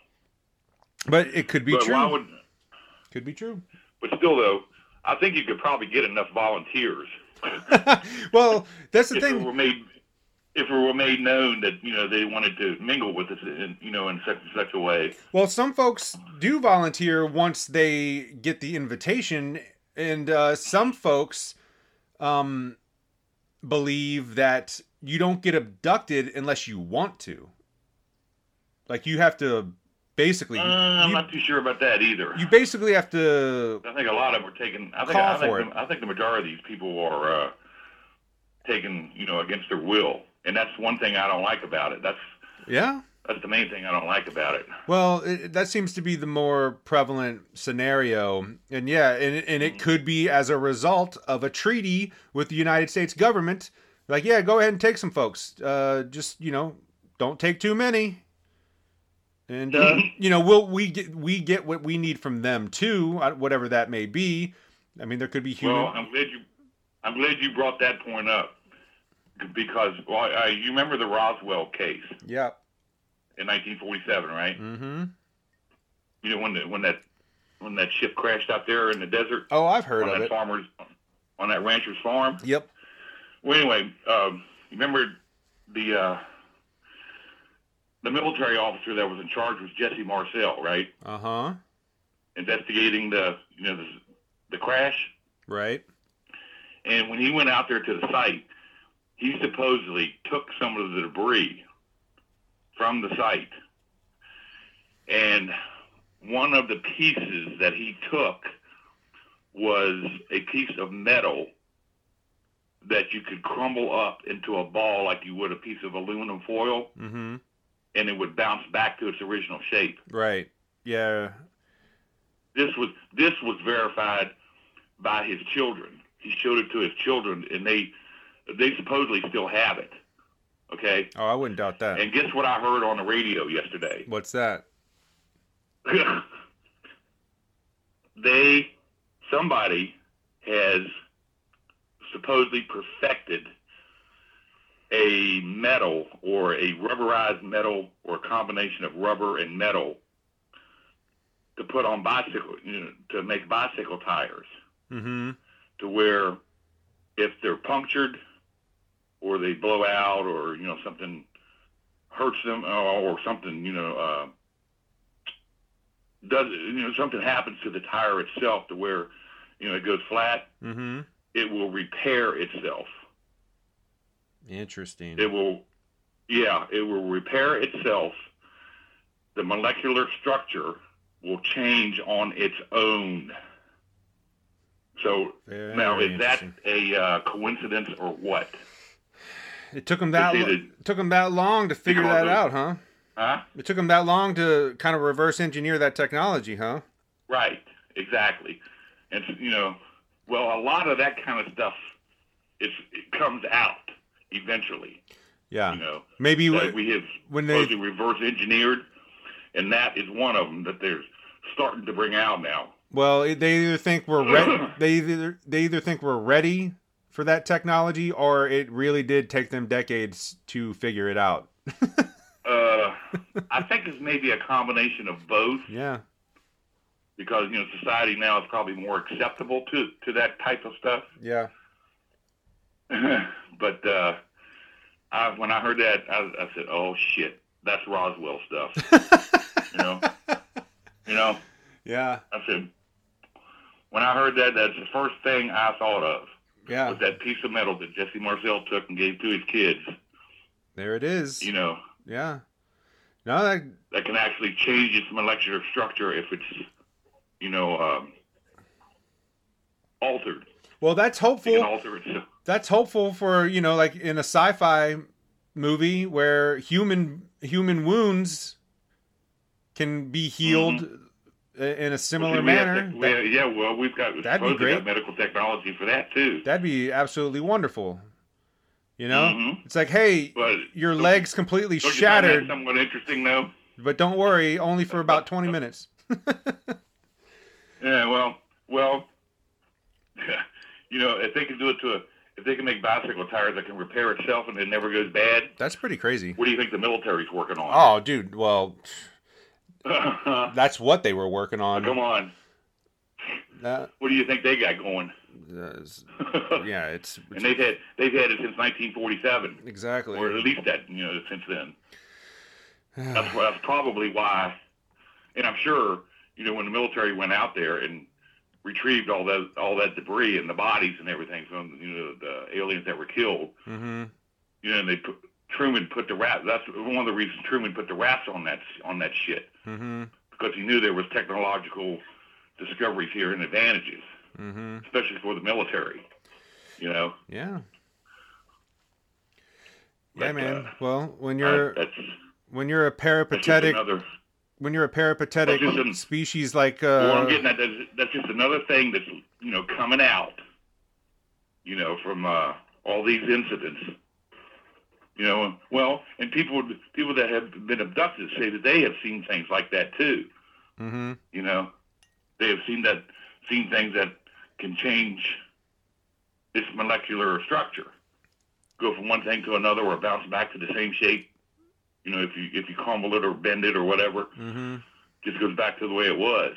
But it could be but true. Why would, could be true. But still, though, I think you could probably get enough volunteers. Well, that's the if thing. It were made, if it were made known that, you know, they wanted to mingle with us in, you know, in such and such a way. Well, some folks do volunteer once they get the invitation, and uh, some folks um, believe that you don't get abducted unless you want to. Like, you have to basically... Uh, I'm you, not too sure about that either. You basically have to... I think a lot of them are taking... I think, call I think, for the, it. I think the majority of these people are uh, taken, you know, against their will. And that's one thing I don't like about it. That's yeah. That's the main thing I don't like about it. Well, it, that seems to be the more prevalent scenario, and yeah, and and it could be as a result of a treaty with the United States government. Like, yeah, go ahead and take some folks. Uh, just you know, don't take too many. And uh, you know, we'll we get we get what we need from them too, whatever that may be. I mean, there could be human. Well, I'm glad you I'm glad you brought that point up. because well, uh, you remember the Roswell case Yep. in nineteen forty-seven, right? Mm-hmm. You know when the, when that when that ship crashed out there in the desert. Oh, I've heard on of that it. farmer's on that rancher's farm. Yep. Well, anyway, um, you remember the uh, the military officer that was in charge was Jesse Marcel, right? Uh huh. Investigating the you know the, the crash. Right. And when he went out there to the site, he supposedly took some of the debris from the site. And one of the pieces that he took was a piece of metal that you could crumble up into a ball like you would a piece of aluminum foil, Mm-hmm. and it would bounce back to its original shape. Right. Yeah. This was this was verified by his children. He showed it to his children, and they they supposedly still have it. Okay? Oh, I wouldn't doubt that. And guess what I heard on the radio yesterday? What's that? they, somebody has supposedly perfected a metal or a rubberized metal or a combination of rubber and metal to put on bicycle, you know, to make bicycle tires. Mm-hmm. To where if they're punctured or they blow out or, you know, something hurts them or, or something, you know, uh, does, you know, something happens to the tire itself to where, you know, it goes flat, Mm-hmm. it will repair itself. Interesting. It will, yeah, it will repair itself. The molecular structure will change on its own. So Very now, is that interesting. a uh, coincidence or what? It took them that It's lo- either- took them that long to figure Because that of- out, huh? Huh? It took them that long to kind of reverse engineer that technology, huh? Right, exactly. And, you know, well, a lot of that kind of stuff, it's, it comes out eventually. Yeah. You know, Maybe that w- we have when they supposedly reverse engineered, and that is one of them that they're starting to bring out now. well, it- they either think we're ready. They either they either think we're ready for that technology, or it really did take them decades to figure it out. Uh, I think it's maybe a combination of both, Yeah. because, you know, society now is probably more acceptable to, to that type of stuff. Yeah. But uh, I, when I heard that, I, I said, "Oh shit, that's Roswell stuff." you know, you know. Yeah. I said, when I heard that, that's the first thing I thought of Yeah. was that piece of metal that Jesse Marcel took and gave to his kids. There it is. You know, Yeah. No, that that can actually change its molecular structure if it's, you know, um, altered. well, that's It can hopeful. alter itself. That's hopeful for, you know, like in a sci-fi movie where human human wounds can be healed i- in a similar Well, see, we have manner. tech- we have- yeah, well, we've got That'd be supposedly great. got medical technology for that too. That'd be absolutely wonderful. You know, Mhm. it's like, hey, But your don't- legs completely Don't you find that shattered, somewhat interesting, though? but don't worry, only for about twenty minutes. Yeah, well, well, you know, if they can do it to a, if they can make bicycle tires that can repair itself and it never goes bad, That's pretty crazy. what do you think the military's working on? Oh, dude, well, Oh, that's what they were working on. come on. That, What do you think they got going? that's- yeah, it's, And they've had they've had it since nineteen forty-seven, exactly. or at least that you know since then. That's why- that's probably why, and I'm sure you know when the military went out there and retrieved all that all that debris and the bodies and everything from you know the aliens that were killed. Mm-hmm. You know, and they put, Truman put the rat. That's one of the reasons Truman put the rats on that on that shit, Mm-hmm. because he knew there was technological discoveries here and advantages, Mm-hmm. especially for the military. You know, Yeah. But, Yeah, man. uh, Well, when uh, you're that's, when you're a that's just peripatetic another. when you're a peripatetic That's just an- species like what I'm uh, getting at, that's, that's just another thing that's you know coming out. You know, from uh, all these incidents. You know, well, and people people that have been abducted say that they have seen things like that too. mm-hmm. You know, they have seen that seen things that can change its molecular structure. go from one thing to another or bounce back to the same shape. You know, if you if you crumble it or bend it or whatever, mm-hmm. just goes back to the way it was.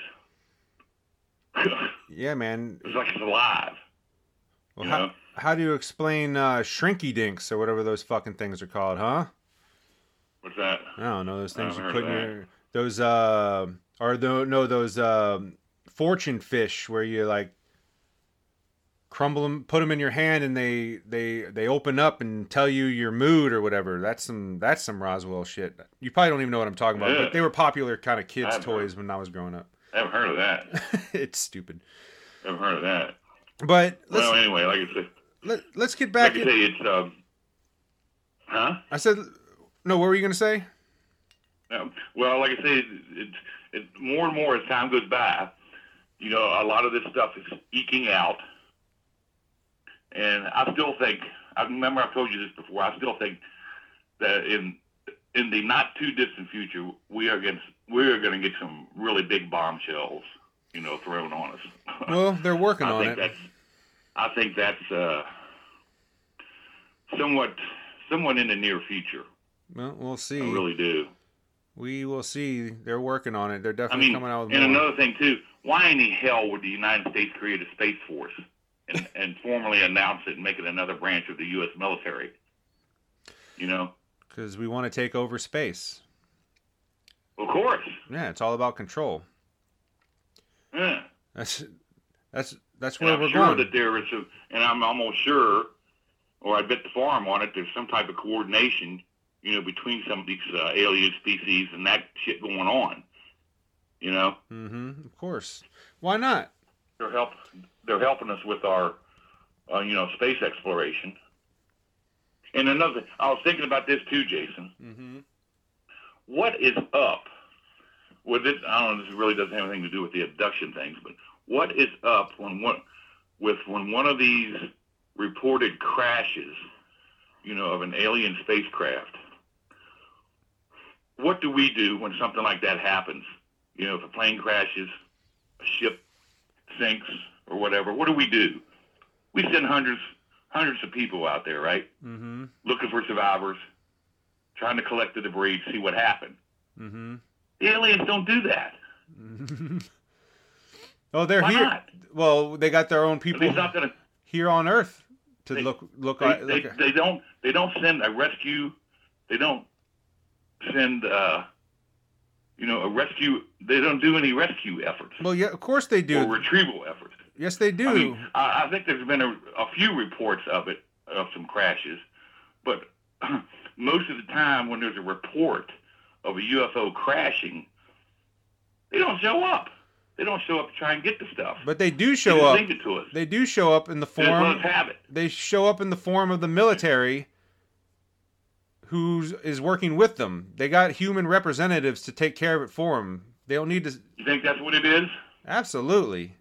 Yeah, man. It's like it's alive. Well, you how, know? how do you explain uh, shrinky dinks or whatever those fucking things are called, huh? What's that? I don't know. Those things I you haven't put in heard of your those uh or the no those um fortune fish where you like crumble them, put them in your hand, and they they they open up and tell you your mood or whatever. That's some that's some Roswell shit. You probably don't even know what I'm talking about, Yeah. but they were popular kind of kids' I've toys heard. when I was growing up. I haven't heard of that. It's stupid. I haven't heard of that. But let's Well, anyway, like I said, let, let's get back. like I in, say, it's um, huh? I said no. What were you gonna say? Um, well, like I say, it's it, it, more and more as time goes by, you know, a lot of this stuff is eking out. And I still think, I remember I've told you this before, I still think that in in the not too distant future, we are going we are going to get some really big bombshells, you know, thrown on us. Well, they're working I on think it. That's, I think that's uh, somewhat somewhat in the near future. Well, we'll see. I really do. We will see. They're working on it. They're I definitely mean, coming out with and more. another thing too, why in the hell would the United States create a space force and, and formally announce it and make it another branch of the U S military? You know, Because we want to take over space. of course. Yeah, it's all about control. Yeah. That's that's that's And where I'm we're sure going. that there is, a, and I'm almost sure, or I bet the farm on it, there's some type of coordination, you know, between some of these uh, alien species and that shit going on. You know, Mm-hmm. Of course. Why not? they're help they're helping us with our, uh, you know, space exploration. And another, I was thinking about this too, Jason. Mm-hmm. What is up with this? I don't know. This really doesn't have anything to do with the abduction things, but what is up when one with when one of these reported crashes, you know, of an alien spacecraft? What do we do when something like that happens? You know, if a plane crashes, a ship sinks, or whatever, what do we do? We send hundreds, hundreds of people out there, right? Mm-hmm. Looking for survivors, trying to collect the debris, see what happened. Mm-hmm. The aliens don't do that. Oh, they're Why here. not? Well, they got their own At people least not gonna. here on Earth to They- look look. They, at, they, look at- they don't. They don't send a rescue. They don't send. Uh, you know, a rescue. They don't do any rescue efforts Well, yeah, of course they or do. retrieval efforts. Yes, they do. I mean, I, I think there's been a, a few reports of it, of some crashes, but most of the time when there's a report of a U F O crashing, they don't show up. They don't show up to try and get the stuff. but they do They show just up. leave it to us. They do show up in the They just let form. us have it. They show up in the form of the military, who is working with them. They got human representatives to take care of it for them. They don't need to. You think that's what it is? Absolutely.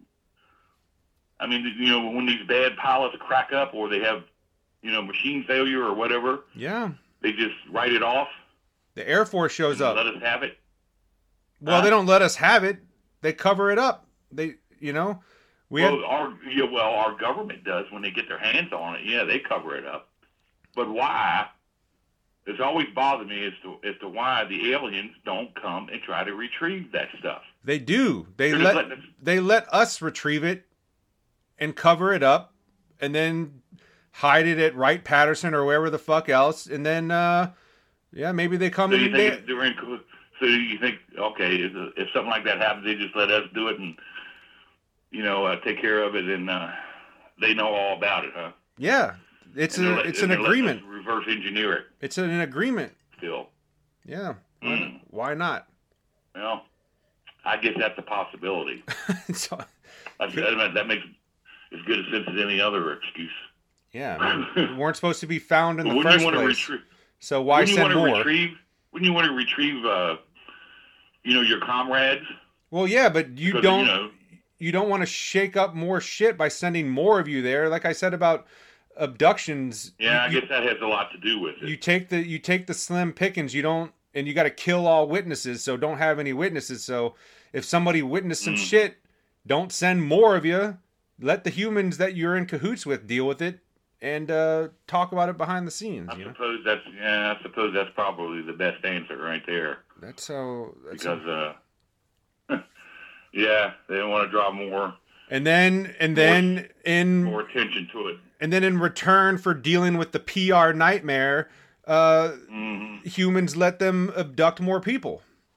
I mean, you know, when these bad pilots crack up or they have, you know, machine failure or whatever, Yeah. they just write it off. The Air Force shows and up. Let us have it. Well, Huh? they don't let us have it. They cover it up. They, you know, we well, had. our yeah, well, our government does when they get their hands on it. Yeah, they cover it up. But why? It's always bothered me as to as to why the aliens don't come and try to retrieve that stuff. They do. They They're just let letting us- they let us retrieve it and cover it up, and then hide it at Wright Patterson or wherever the fuck else, and then uh, yeah, maybe they come So in. you and think they, it's during? So you think okay, if, if something like that happens, they just let us do it and you know uh, take care of it, and uh, they know all about it, huh? yeah, it's And a they're let- it's and an they're letting us agreement. Reverse engineer it It's an agreement. still. Yeah. Why, Mm. why not? Well, I guess that's a possibility. So, That's, that, that makes as good a sense as any other excuse. yeah, I mean, we weren't supposed to be found in the Wouldn't first you want to place. retrieve? So why wouldn't you send want to more? retrieve? Wouldn't you want to retrieve? Uh, you know, your comrades. Well, yeah, but you Because, don't. You know, you don't want to shake up more shit by sending more of you there. Like I said about abductions. yeah, I you, guess that has a lot to do with it. you take the you take the slim pickings. You don't, and you got to kill all witnesses. So don't have any witnesses. So if somebody witnessed some Mm. shit, don't send more of you. Let the humans that you're in cahoots with deal with it, and uh, talk about it behind the scenes. I you suppose know? that's yeah. I suppose that's probably the best answer right there. That's how. That's because how... uh, yeah, they don't want to draw more. And then and more, then in more attention to it. And then in return for dealing with the P R nightmare, uh, mm-hmm. humans let them abduct more people.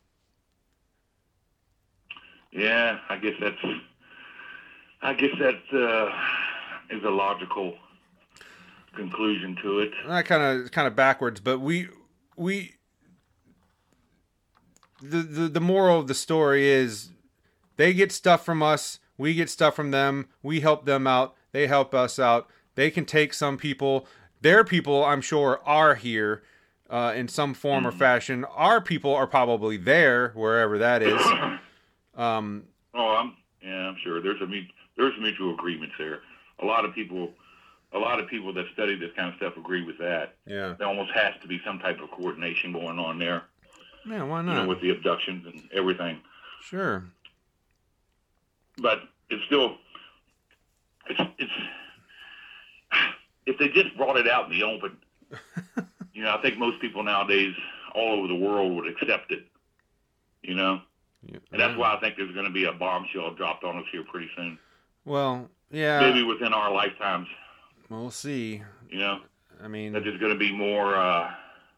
Yeah, I guess that's. I guess that uh, is a logical conclusion to it. That kind of kind of backwards, but we we the, the the moral of the story is they get stuff from us, we get stuff from them, we help them out, they help us out. They can take some people, their people I'm sure are here uh, in some form mm-hmm. or fashion. Our people are probably there wherever that is. um, oh, I'm yeah, I'm sure there's a there's mutual agreements there. A lot of people. A lot of people that study this kind of stuff agree with that. Yeah. There almost has to be some type of coordination going on there. Yeah, why not? You know, with the abductions and everything. Sure. But it's still, it's, it's, if they just brought it out in the open, you know, I think most people nowadays all over the world would accept it, you know? Yeah. And that's why I think there's going to be a bombshell dropped on us here pretty soon. Well, yeah. Maybe within our lifetimes. We'll see. You know, I mean, that there's going to be more. Uh,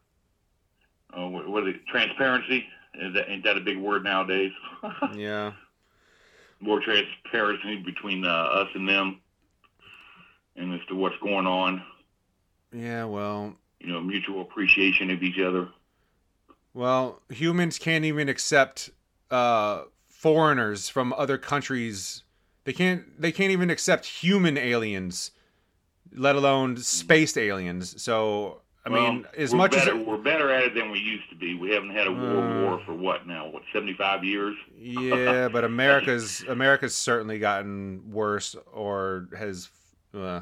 uh, what, what is it? Transparency? Is that ain't that a big word nowadays? Yeah. More transparency between uh, us and them, and as to what's going on. Yeah. Well. You know, mutual appreciation of each other. Well, humans can't even accept uh, foreigners from other countries. They can't. They can't even accept human aliens, let alone space aliens. So, I well, mean, as we're much better, as... We're better at it than we used to be. We haven't had a world uh, war for what now? What, seventy-five years? Yeah, but America's America's certainly gotten worse or has uh,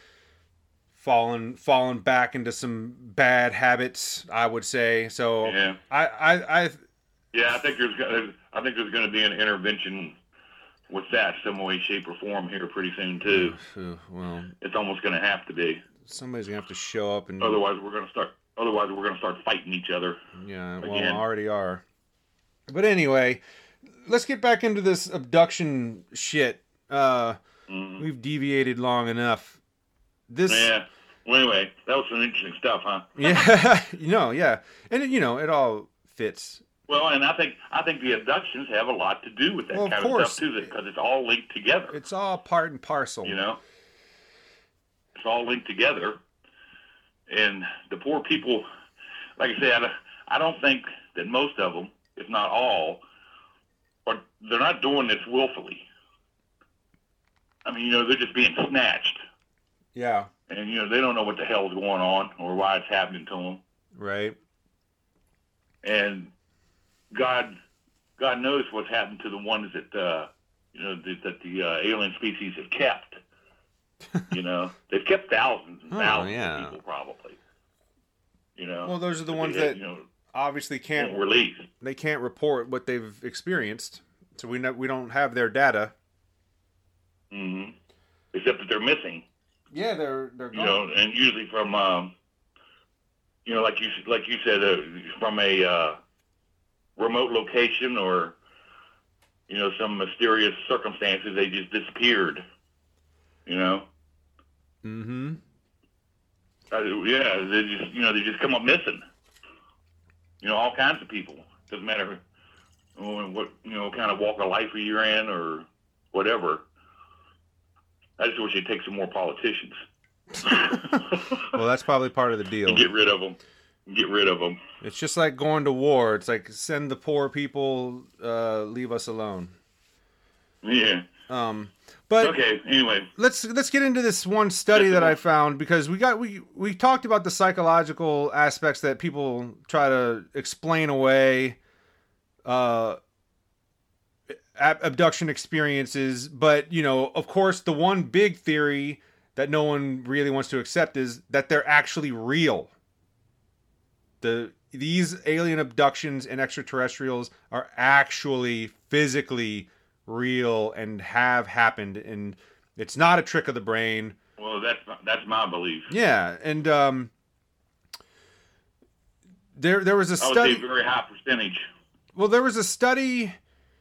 fallen fallen back into some bad habits, I would say. So, yeah. I, I, I... Yeah, I think there's, I think there's going to be an intervention with that some way, shape, or form here pretty soon too. Well, it's almost going to have to be. Somebody's gonna have to show up, and otherwise we're going to start. Otherwise we're going to start fighting each other. Yeah, well, again. Already are. But anyway, let's get back into this abduction shit. Uh, mm-hmm. We've deviated long enough. This. Yeah. Well, anyway, that was some interesting stuff, huh? Yeah. You know, yeah, and it, you know, it all fits. Well, and I think I think the abductions have a lot to do with that well, kind of, of stuff too, because it's all linked together. It's all part and parcel. You know, it's all linked together, and the poor people, like I said, I don't think that most of them, if not all, are they're not doing this willfully. I mean, you know, they're just being snatched. Yeah. And you know, they don't know what the hell's going on or why it's happening to them. Right. And God, God knows what's happened to the ones that uh, you know that, that the uh, alien species have kept. You know, they've kept thousands and thousands oh, yeah. of people, probably. You know. Well, those are the ones that you know, obviously can't release. They can't report what they've experienced, so we know, we don't have their data. Mm-hmm. Except that they're missing. Yeah, they're they're gone. You know, and usually from um, you know, like you like you said, uh, from a uh, remote location or, you know, some mysterious circumstances, they just disappeared, you know? Mm-hmm. Uh, yeah, they just, you know, they just come up missing. You know, all kinds of people. Doesn't matter what, you know, kind of walk of life you're in or whatever. I just wish they'd take some more politicians. Well, that's probably part of the deal. And get rid of them. Get rid of them. It's just like going to war. It's like send the poor people, uh, leave us alone. Yeah. Um, but okay. Anyway, let's let's get into this one study that I found because we got we we talked about the psychological aspects that people try to explain away, uh, abduction experiences. But you know, of course, the one big theory that no one really wants to accept is that they're actually real. The these alien abductions and extraterrestrials are actually physically real and have happened, and it's not a trick of the brain. Well, that's that's my belief. Yeah, and um, there there was a I would study. say a very high percentage. Well, there was a study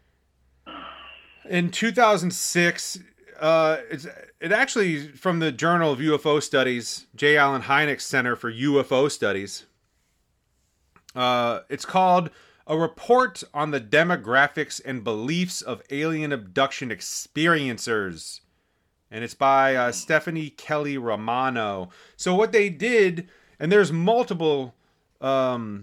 in two thousand six. Uh, it's it actually from the Journal of U F O Studies, J. Allen Hynek Center for U F O Studies. Uh, it's called A Report on the Demographics and Beliefs of Alien Abduction Experiencers. And it's by uh, Stephanie Kelly Romano. So what they did, and there's multiple um,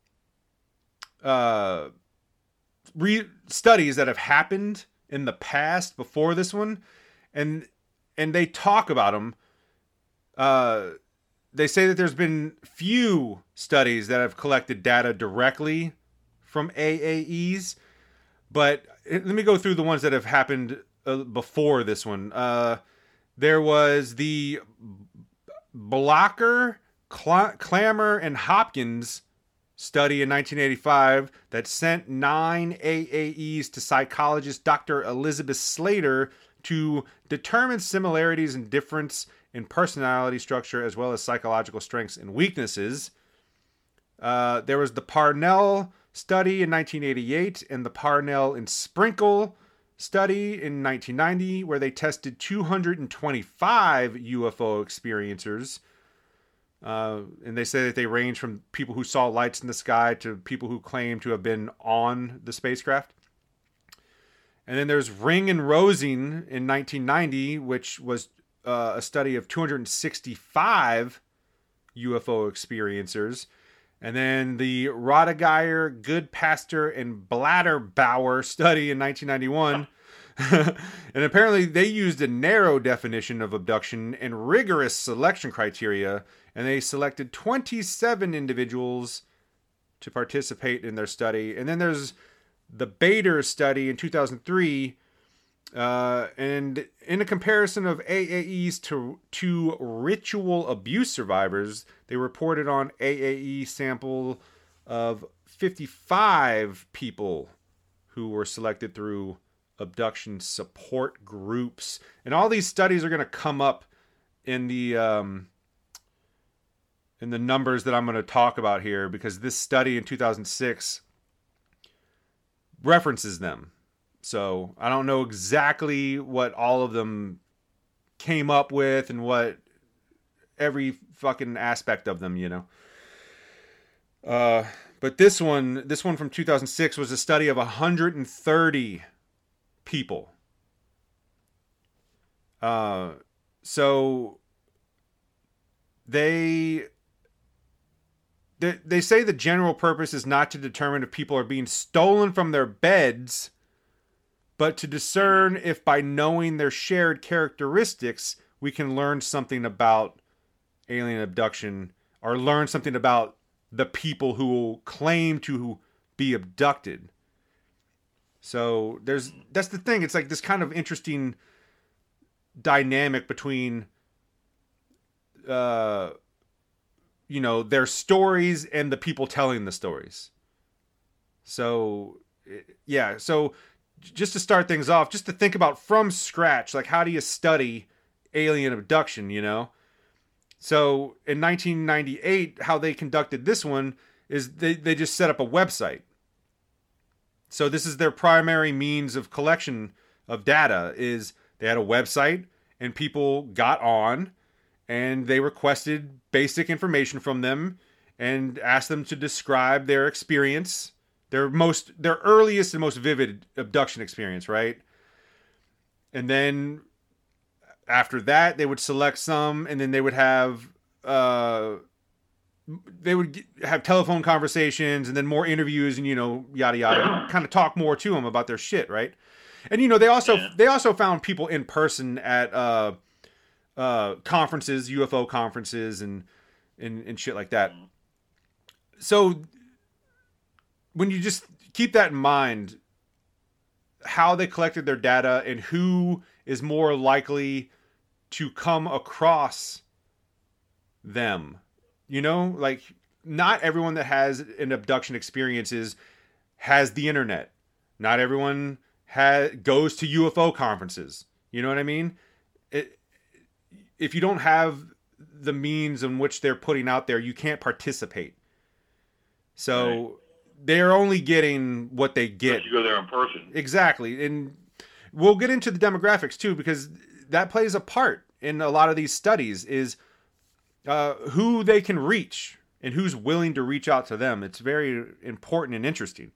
uh, re- studies that have happened in the past before this one, and and they talk about them. Uh, they say that there's been few studies that have collected data directly from A A Es, but let me go through the ones that have happened uh, before this one. Uh, there was the Blocker, Cl- Clammer, and Hopkins study in nineteen eighty-five that sent nine A A Es to psychologist Doctor Elizabeth Slater to determine similarities and difference in personality structure as well as psychological strengths and weaknesses. Uh, there was the Parnell study in nineteen eighty-eight and the Parnell and Sprinkle study in nineteen ninety, where they tested two hundred twenty-five U F O experiencers. Uh, and they say that they range from people who saw lights in the sky to people who claim to have been on the spacecraft. And then there's Ring and Rosing in nineteen ninety, which was uh, a study of two hundred sixty-five U F O experiencers. And then the Rodegeyer, Goodpaster, and Bladderbauer study in nineteen ninety-one. And apparently they used a narrow definition of abduction and rigorous selection criteria, and they selected twenty-seven individuals to participate in their study. And then there's the Bader study in two thousand three, uh, and in a comparison of A A Es to, to ritual abuse survivors, they reported on A A E sample of fifty-five people who were selected through abduction support groups. And all these studies are going to come up in the um, in the numbers that I'm going to talk about here, because this study in two thousand six references them. So I don't know exactly what all of them came up with and what every fucking aspect of them, you know. Uh, but this one, this one from two thousand six was a study of one hundred thirty people. Uh, so they, they they say the general purpose is not to determine if people are being stolen from their beds, but to discern if by knowing their shared characteristics we can learn something about alien abduction, or learn something about the people who will claim to be abducted. So there's that's the thing. It's like this kind of interesting dynamic between, uh, you know, their stories and the people telling the stories. So, yeah. So just to start things off, just to think about from scratch, like how do you study alien abduction, you know? So in nineteen ninety-eight, how they conducted this one is they, they just set up a website. So this is their primary means of collection of data, is they had a website and people got on and they requested basic information from them and asked them to describe their experience, their most, their earliest and most vivid abduction experience, right? And then after that, they would select some, and then they would have, uh, they would get, have telephone conversations, and then more interviews, and you know, yada yada, kind of talk more to them about their shit, right? And you know, they also yeah. they also found people in person at uh, uh, conferences, U F O conferences, and and and shit like that. So when you just keep that in mind, how they collected their data and who is more likely to come across them. You know, like not everyone that has an abduction experiences has the internet. Not everyone has, goes to U F O conferences. You know what I mean? It, if you don't have the means in which they're putting out there, you can't participate. So right. they're only getting what they get. Unless you go there in person. Exactly. And we'll get into the demographics too, because that plays a part in a lot of these studies, is uh, who they can reach and who's willing to reach out to them. It's very important and interesting.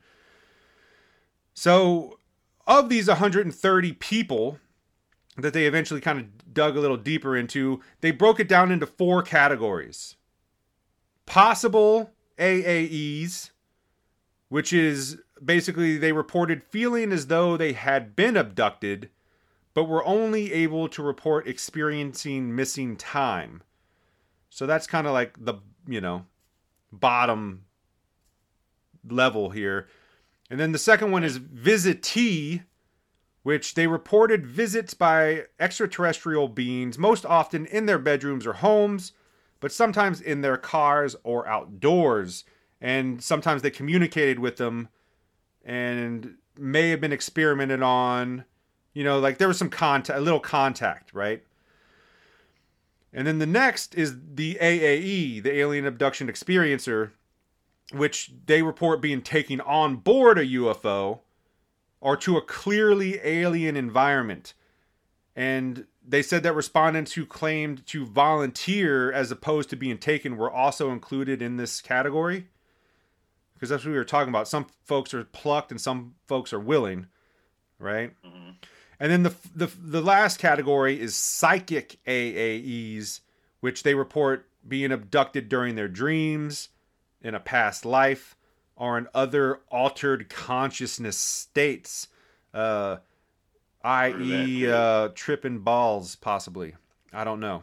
So of these one hundred thirty people that they eventually kind of dug a little deeper into, they broke it down into four categories. Possible A A Es, which is basically they reported feeling as though they had been abducted, but were only able to report experiencing missing time. So that's kind of like the, you know, bottom level here. And then the second one is visitee, which they reported visits by extraterrestrial beings, most often in their bedrooms or homes, but sometimes in their cars or outdoors. And sometimes they communicated with them and may have been experimented on. You know, like there was some contact, a little contact, right? And then the next is the A A E, the Alien Abduction Experiencer, which they report being taken on board a U F O or to a clearly alien environment. And they said that respondents who claimed to volunteer as opposed to being taken were also included in this category. Because that's what we were talking about. Some folks are plucked and some folks are willing, right? Mm-hmm. And then the, the the last category is psychic A A Es, which they report being abducted during their dreams, in a past life, or in other altered consciousness states, uh, that is, uh, tripping balls, possibly. I don't know.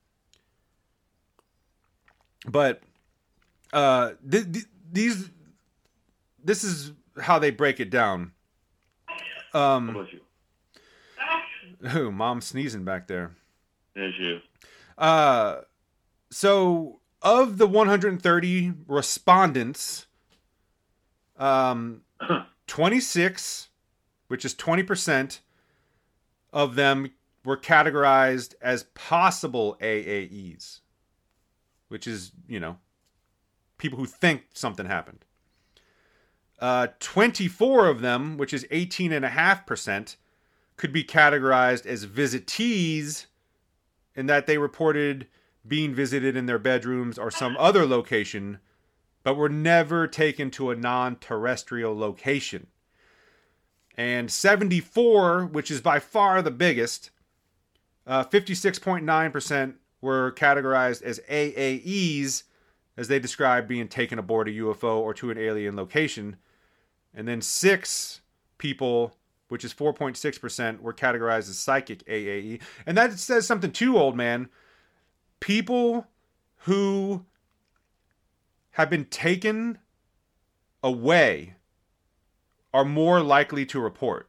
But uh, th- th- these, this is how they break it down. Um, Ooh, mom's sneezing back there. There's you. Uh, so of the one hundred thirty respondents, um, twenty-six, which is twenty percent of them, were categorized as possible A A Es, which is, you know, people who think something happened. Uh, twenty-four of them, which is eighteen point five percent, could be categorized as visitees, in that they reported being visited in their bedrooms or some other location, but were never taken to a non-terrestrial location. And seventy-four, which is by far the biggest, uh, fifty-six point nine percent were categorized as A A Es, as they described being taken aboard a U F O or to an alien location. And then six people, which is four point six percent, were categorized as psychic A A E. And that says something too, old man. People who have been taken away are more likely to report.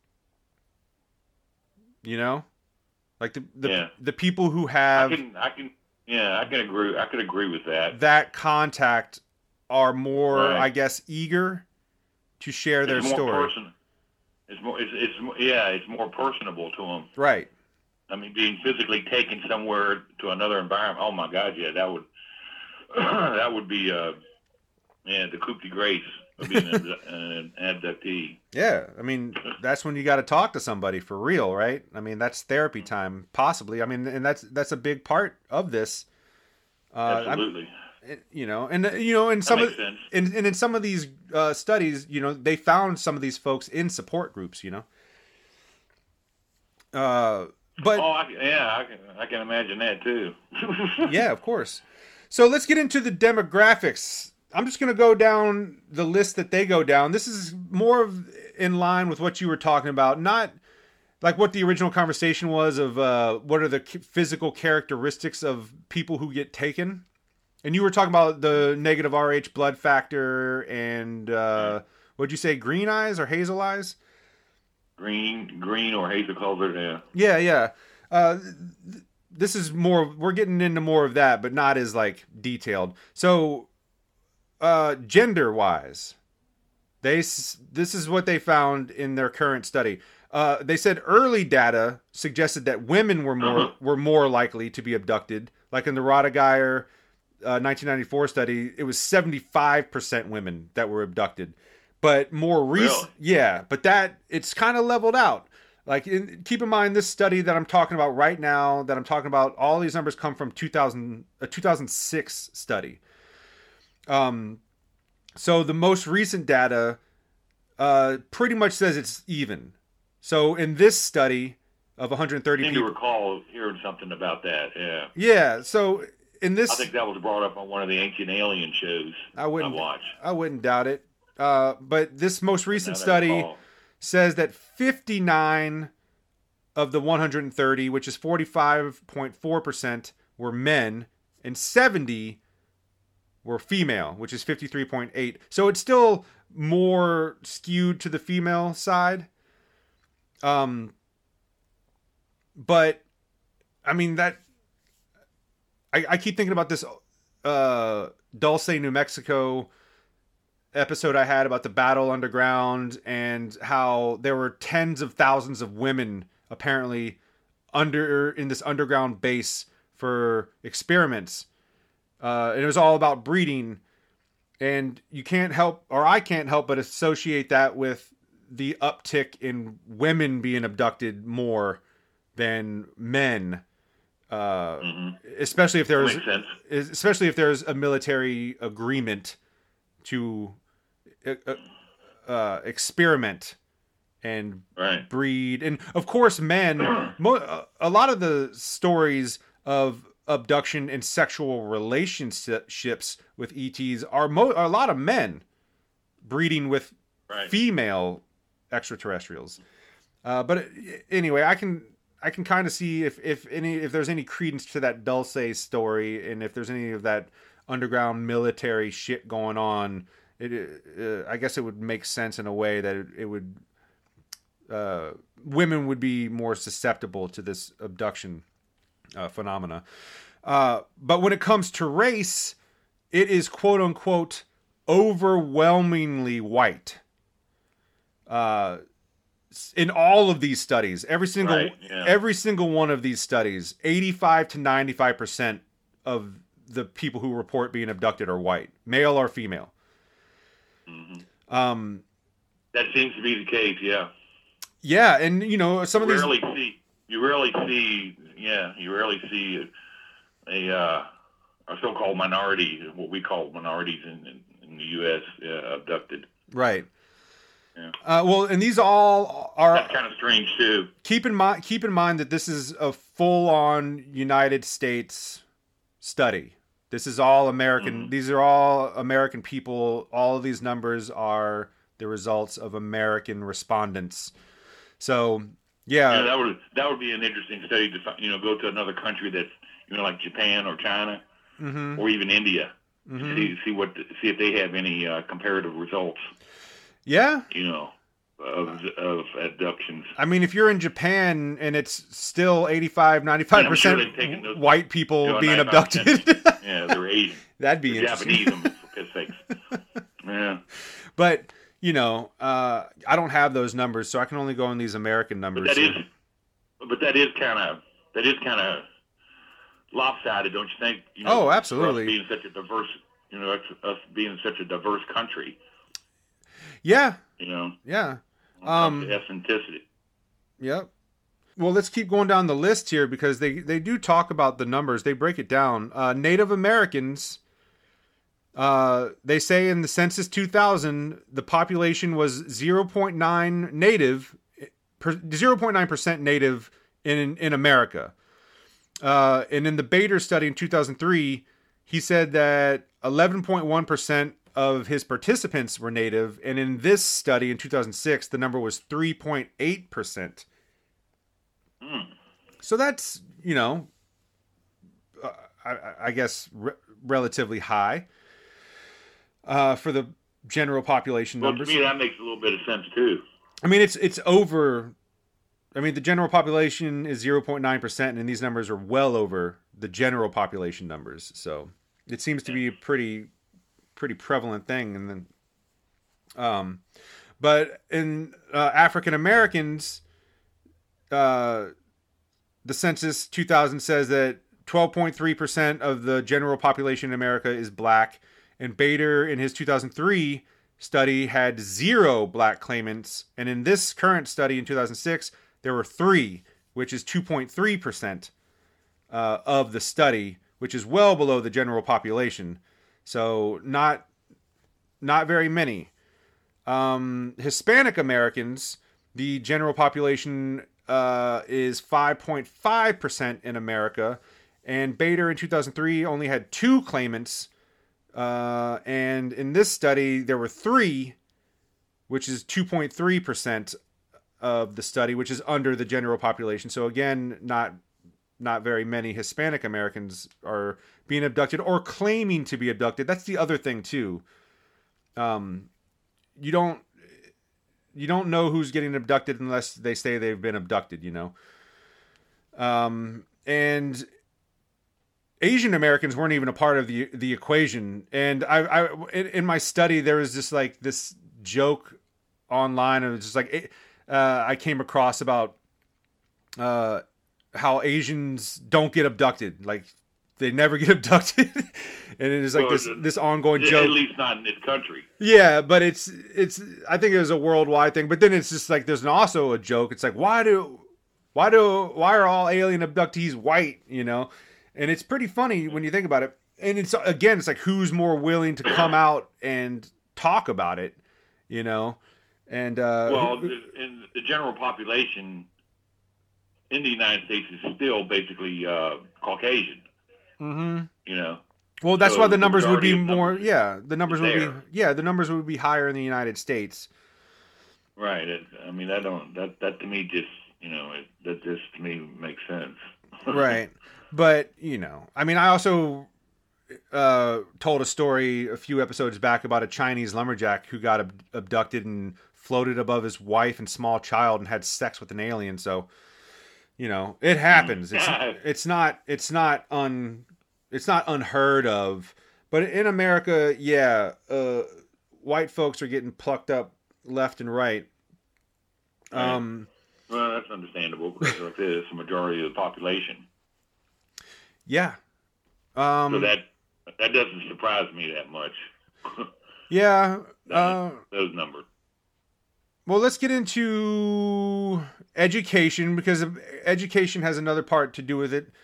You know? Like the the, yeah. the people who have I can I can yeah, I can agree I could agree with that. That contact are more, right. I guess, eager to share it's their more story. Person, it's more it's, it's yeah, it's more personable to them. Right. I mean, being physically taken somewhere to another environment. Oh my God, yeah, that would that would be uh, yeah, the coup de grace of being an, an abductee. Yeah, I mean, that's when you got to talk to somebody for real, right? I mean, that's therapy time, possibly. I mean, and that's that's a big part of this. Uh, Absolutely. I'm, you know, and you know, in some of in, and in some of these uh, studies, you know, they found some of these folks in support groups. You know. Uh. But oh, I, yeah, I can, I can imagine that too. Yeah, of course. So let's get into the demographics. I'm just going to go down the list that they go down. This is more of in line with what you were talking about, not like what the original conversation was of uh, what are the physical characteristics of people who get taken. And you were talking about the negative R H blood factor and uh, what'd you say, green eyes or hazel eyes? Green, green or hazel colored, yeah. Yeah, yeah. Uh, th- this is more, we're getting into more of that, but not as, like, detailed. So, uh, gender-wise, they this is what they found in their current study. Uh, they said early data suggested that women were more Uh-huh. were more likely to be abducted. Like in the Rodegeyer uh, nineteen ninety-four study, it was seventy-five percent women that were abducted. But more recent, Really? yeah, but that it's kind of leveled out. Like, in, keep in mind this study that I'm talking about right now, that I'm talking about, all these numbers come from two thousand, a two thousand six study. Um, so the most recent data uh, pretty much says it's even. So in this study of one hundred thirty I seem people, to recall hearing something about that. Yeah. yeah. So in this, I think that was brought up on one of the Ancient Alien shows I wouldn't, I watched. I wouldn't doubt it. Uh, but this most recent Now that I study recall. says that fifty-nine of the one hundred thirty, which is forty-five point four percent, were men, and seventy were female, which is fifty-three point eight. So it's still more skewed to the female side. Um, but I mean that I, I keep thinking about this uh, Dulce, New Mexico episode I had about the battle underground, and how there were tens of thousands of women apparently under in this underground base for experiments. Uh, and it was all about breeding, and you can't help, or I can't help but associate that with the uptick in women being abducted more than men. Uh, Mm-hmm. especially if there's, Makes sense. especially if there's a military agreement to uh, uh, experiment and Right. breed. And of course, men, mo- a lot of the stories of abduction and sexual relationships with E Ts are, mo- are a lot of men breeding with Right. female extraterrestrials. Uh, but anyway, I can I can kind of see if if any if there's any credence to that Dulce story, and if there's any of that underground military shit going on. It uh, I guess it would make sense in a way that it, it would uh, women would be more susceptible to this abduction uh, phenomena. Uh, but when it comes to race, it is quote unquote overwhelmingly white. Uh, in all of these studies, every single Right, yeah. every single one of these studies, eighty-five to ninety-five percent of the people who report being abducted are white, male or female. Mm-hmm. Um, That seems to be the case. Yeah. yeah, and you know some of You these. rarely see. You rarely see. Yeah. You rarely see a, a, uh, a so-called minority, what we call minorities in, in, in the U S uh, abducted. Right. Yeah. Uh, well, and these all are. That's kind of strange too. Keep in mind. Keep in mind that this is a full-on United States study. This is all American. Mm-hmm. These are all American people. All of these numbers are the results of American respondents. So, yeah. Yeah, that would that would be an interesting study to fi- you know go to another country that's you know like Japan or China Mm-hmm. or even India. Mm-hmm. See see what see if they have any uh, comparative results. Yeah. You know, of of abductions. I mean, if you're in Japan and it's still eighty-five, ninety-five Yeah, I'm sure percent they've taken those- white people you know, being ninety-five abducted. percent. Yeah, they're Asian. That'd be They're interesting. Japanese, um, for piss sakes. Yeah. But, you know, uh, I don't have those numbers, so I can only go on these American But numbers. that is, but that is kind of that is kind of lopsided, don't you think? You know, Oh, absolutely. For us being such a diverse, you know, us, us being such a diverse country, Yeah. you know, Yeah. when it Um, comes to ethnicity. Yep. Well, let's keep going down the list here because they, they do talk about the numbers. They break it down. Uh, Native Americans, uh, they say in the Census two thousand, the population was zero point nine native, per, zero point nine percent native in, in America. Uh, and in the Bader study in two thousand three, he said that eleven point one percent of his participants were native. And in this study in two thousand six, the number was three point eight percent. Hmm. So that's, you know, uh, I, I guess re- relatively high uh, for the general population Well, numbers. to me, that makes a little bit of sense too. I mean, it's it's over. I mean, the general population is zero point nine percent, and these numbers are well over the general population numbers. So it seems to be a pretty pretty prevalent thing. And then, um, but in uh, African Americans, uh, the census two thousand says that twelve point three percent of the general population in America is black. And Bader, in his two thousand three study, had zero black claimants. And in this current study in two thousand six, there were three, which is two point three percent uh, of the study, which is well below the general population. So not not very many. Um, Hispanic Americans, the general population uh, is five point five percent in America. And Bader in two thousand three only had two claimants. Uh, and in this study, there were three, which is two point three percent of the study, which is under the general population. So again, not not very many Hispanic Americans are being abducted or claiming to be abducted. That's the other thing too. Um, you don't you don't know who's getting abducted unless they say they've been abducted, you know. Um, and Asian Americans weren't even a part of the the equation. And I, I in, in my study, there was just like this joke online, and it was just like uh, I came across about uh, how Asians don't get abducted, like they never get abducted, and it is like well, this this ongoing at joke. At least not in this country. Yeah, but it's it's I think it was a worldwide thing. But then it's just like there's also a joke. It's like why do why do why are all alien abductees white? You know. And it's pretty funny when you think about it. And it's, again, it's like, who's more willing to come out and talk about it, you know? And, uh, well, in the general population in the United States is still basically, uh, Caucasian, mm-hmm. you know? Well, that's so why the numbers would be more, numbers yeah, the numbers would there. be, yeah, the numbers would be higher in the United States. Right. It, I mean, I don't, that, that to me just, you know, it, that just to me makes sense. Right. But, you know, I mean, I also uh, told a story a few episodes back about a Chinese lumberjack who got ab- abducted and floated above his wife and small child and had sex with an alien. So, you know, it happens. It's it's not it's not un it's not unheard of. But in America, yeah, uh, white folks are getting plucked up left and right. Um, well, that's understandable because it's the majority of the population. Yeah. Um, so that that doesn't surprise me that much. Yeah. that, uh, those numbers. Well, let's get into education because education has another part to do with it.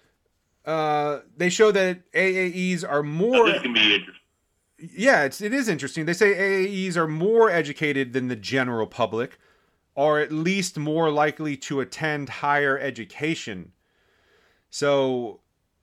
Uh, they show that A A Es are more. Now, this can be interesting. Yeah, it's it is interesting. They say A A Es are more educated than the general public, or at least more likely to attend higher education. So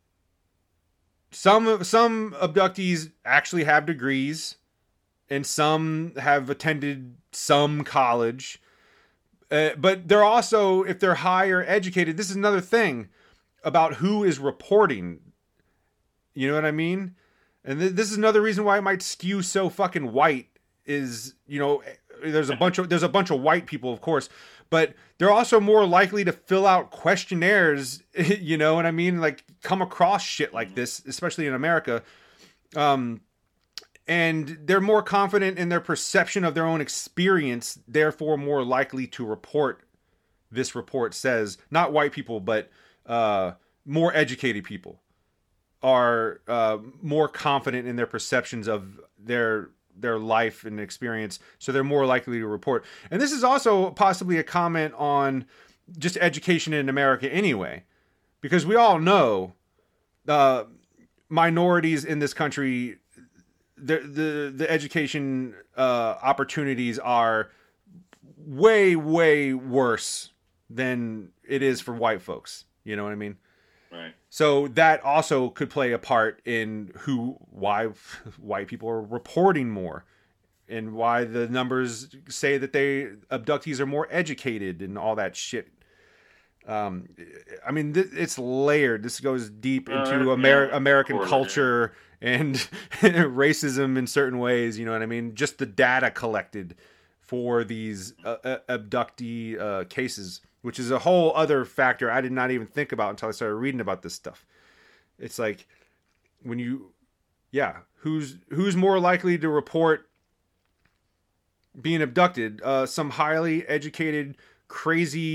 some some abductees actually have degrees, and some have attended some college. Uh, but they're also, if they're higher educated, this is another thing about who is reporting. You know what I mean? And th- this is another reason why it might skew so fucking white. Is, you know, there's a bunch of there's a bunch of white people, of course, but they're also more likely to fill out questionnaires. You know what I mean? Like come across shit like this, especially in America. Um, and they're more confident in their perception of their own experience, therefore more likely to report. This report says not white people, but uh, more educated people are uh, more confident in their perceptions of their their life and experience, so they're more likely to report. And this is also possibly a comment on just education in America anyway, because we all know uh, minorities in this country, the the, the education uh, opportunities are way, way worse than it is for white folks. You know what I mean? Right. So that also could play a part in who, why white people are reporting more, and why the numbers say that they abductees are more educated and all that shit. Um, I mean, th- it's layered. This goes deep into uh, Amer- yeah, American course, culture yeah. and racism in certain ways. You know what I mean? Just the data collected for these uh, uh, abductee uh, cases, which is a whole other factor I did not even think about until I started reading about this stuff. It's like when you, yeah, who's who's more likely to report being abducted? Uh, some highly educated, crazy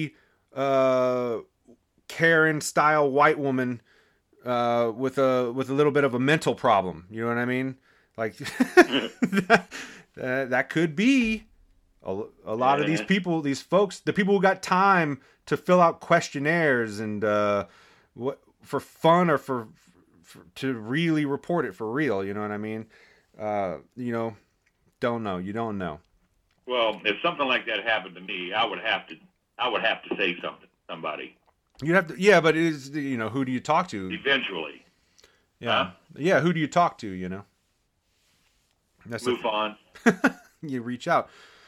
uh, Karen style white woman uh, with a with a little bit of a mental problem. You know what I mean? Like that, uh, that could be a, a lot yeah. of these people, these folks, the people who got time to fill out questionnaires and uh, what for fun or for, for to really report it for real. You know what I mean? Uh, you know, don't know. You don't know. Well, if something like that happened to me, I would have to, I would have to say something, somebody. You have to, yeah, but it is, you know, who do you talk to? Eventually. Yeah, huh? yeah. Who do you talk to? You know, that's move on. You reach out.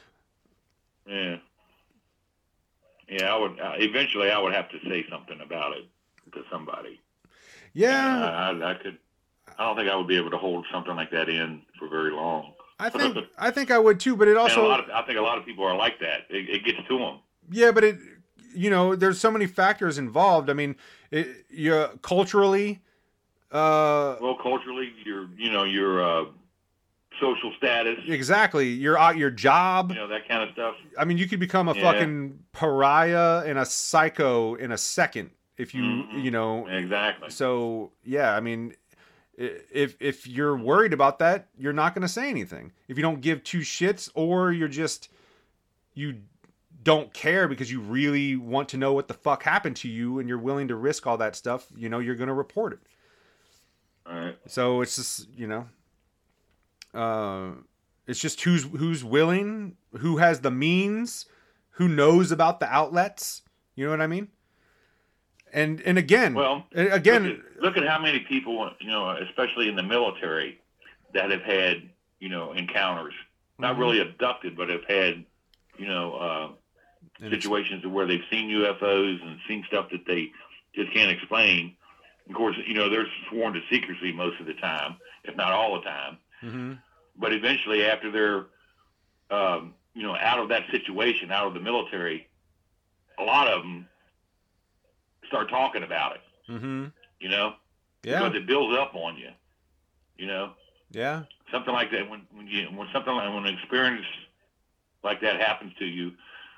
Yeah, yeah. I would uh, eventually. I would have to say something about it to somebody. Yeah, I, I, I could. I don't think I would be able to hold something like that in for very long. I think I think I would too, but it also. And a lot of, I think a lot of people are like that. It, it gets to them. Yeah, but it, you know, there's so many factors involved. I mean, it, you're culturally. Uh, well, culturally, your you know your uh, social status. Exactly, your uh, your job. You know that kind of stuff. I mean, you could become a yeah. fucking pariah and a psycho in a second if you mm-hmm. you know exactly. So yeah, I mean. If if you're worried about that, you're not going to say anything. If you don't give two shits, or you're just you don't care because you really want to know what the fuck happened to you, and you're willing to risk all that stuff, you know, you're going to report it. All right. So it's just you know, uh, it's just who's who's willing, who has the means, who knows about the outlets. You know what I mean? And and again, well, again, look at, look at how many people, you know, especially in the military, that have had, you know, encounters, not mm-hmm. really abducted, but have had, you know, uh, situations where they've seen U F Os and seen stuff that they just can't explain. Of course, you know, they're sworn to secrecy most of the time, if not all the time. Mm-hmm. But eventually, after they're, um, you know, out of that situation, out of the military, a lot of them start talking about it, mm-hmm. you know, yeah, because it builds up on you, you know, yeah, something like that. When when you when something like when an experience like that happens to you,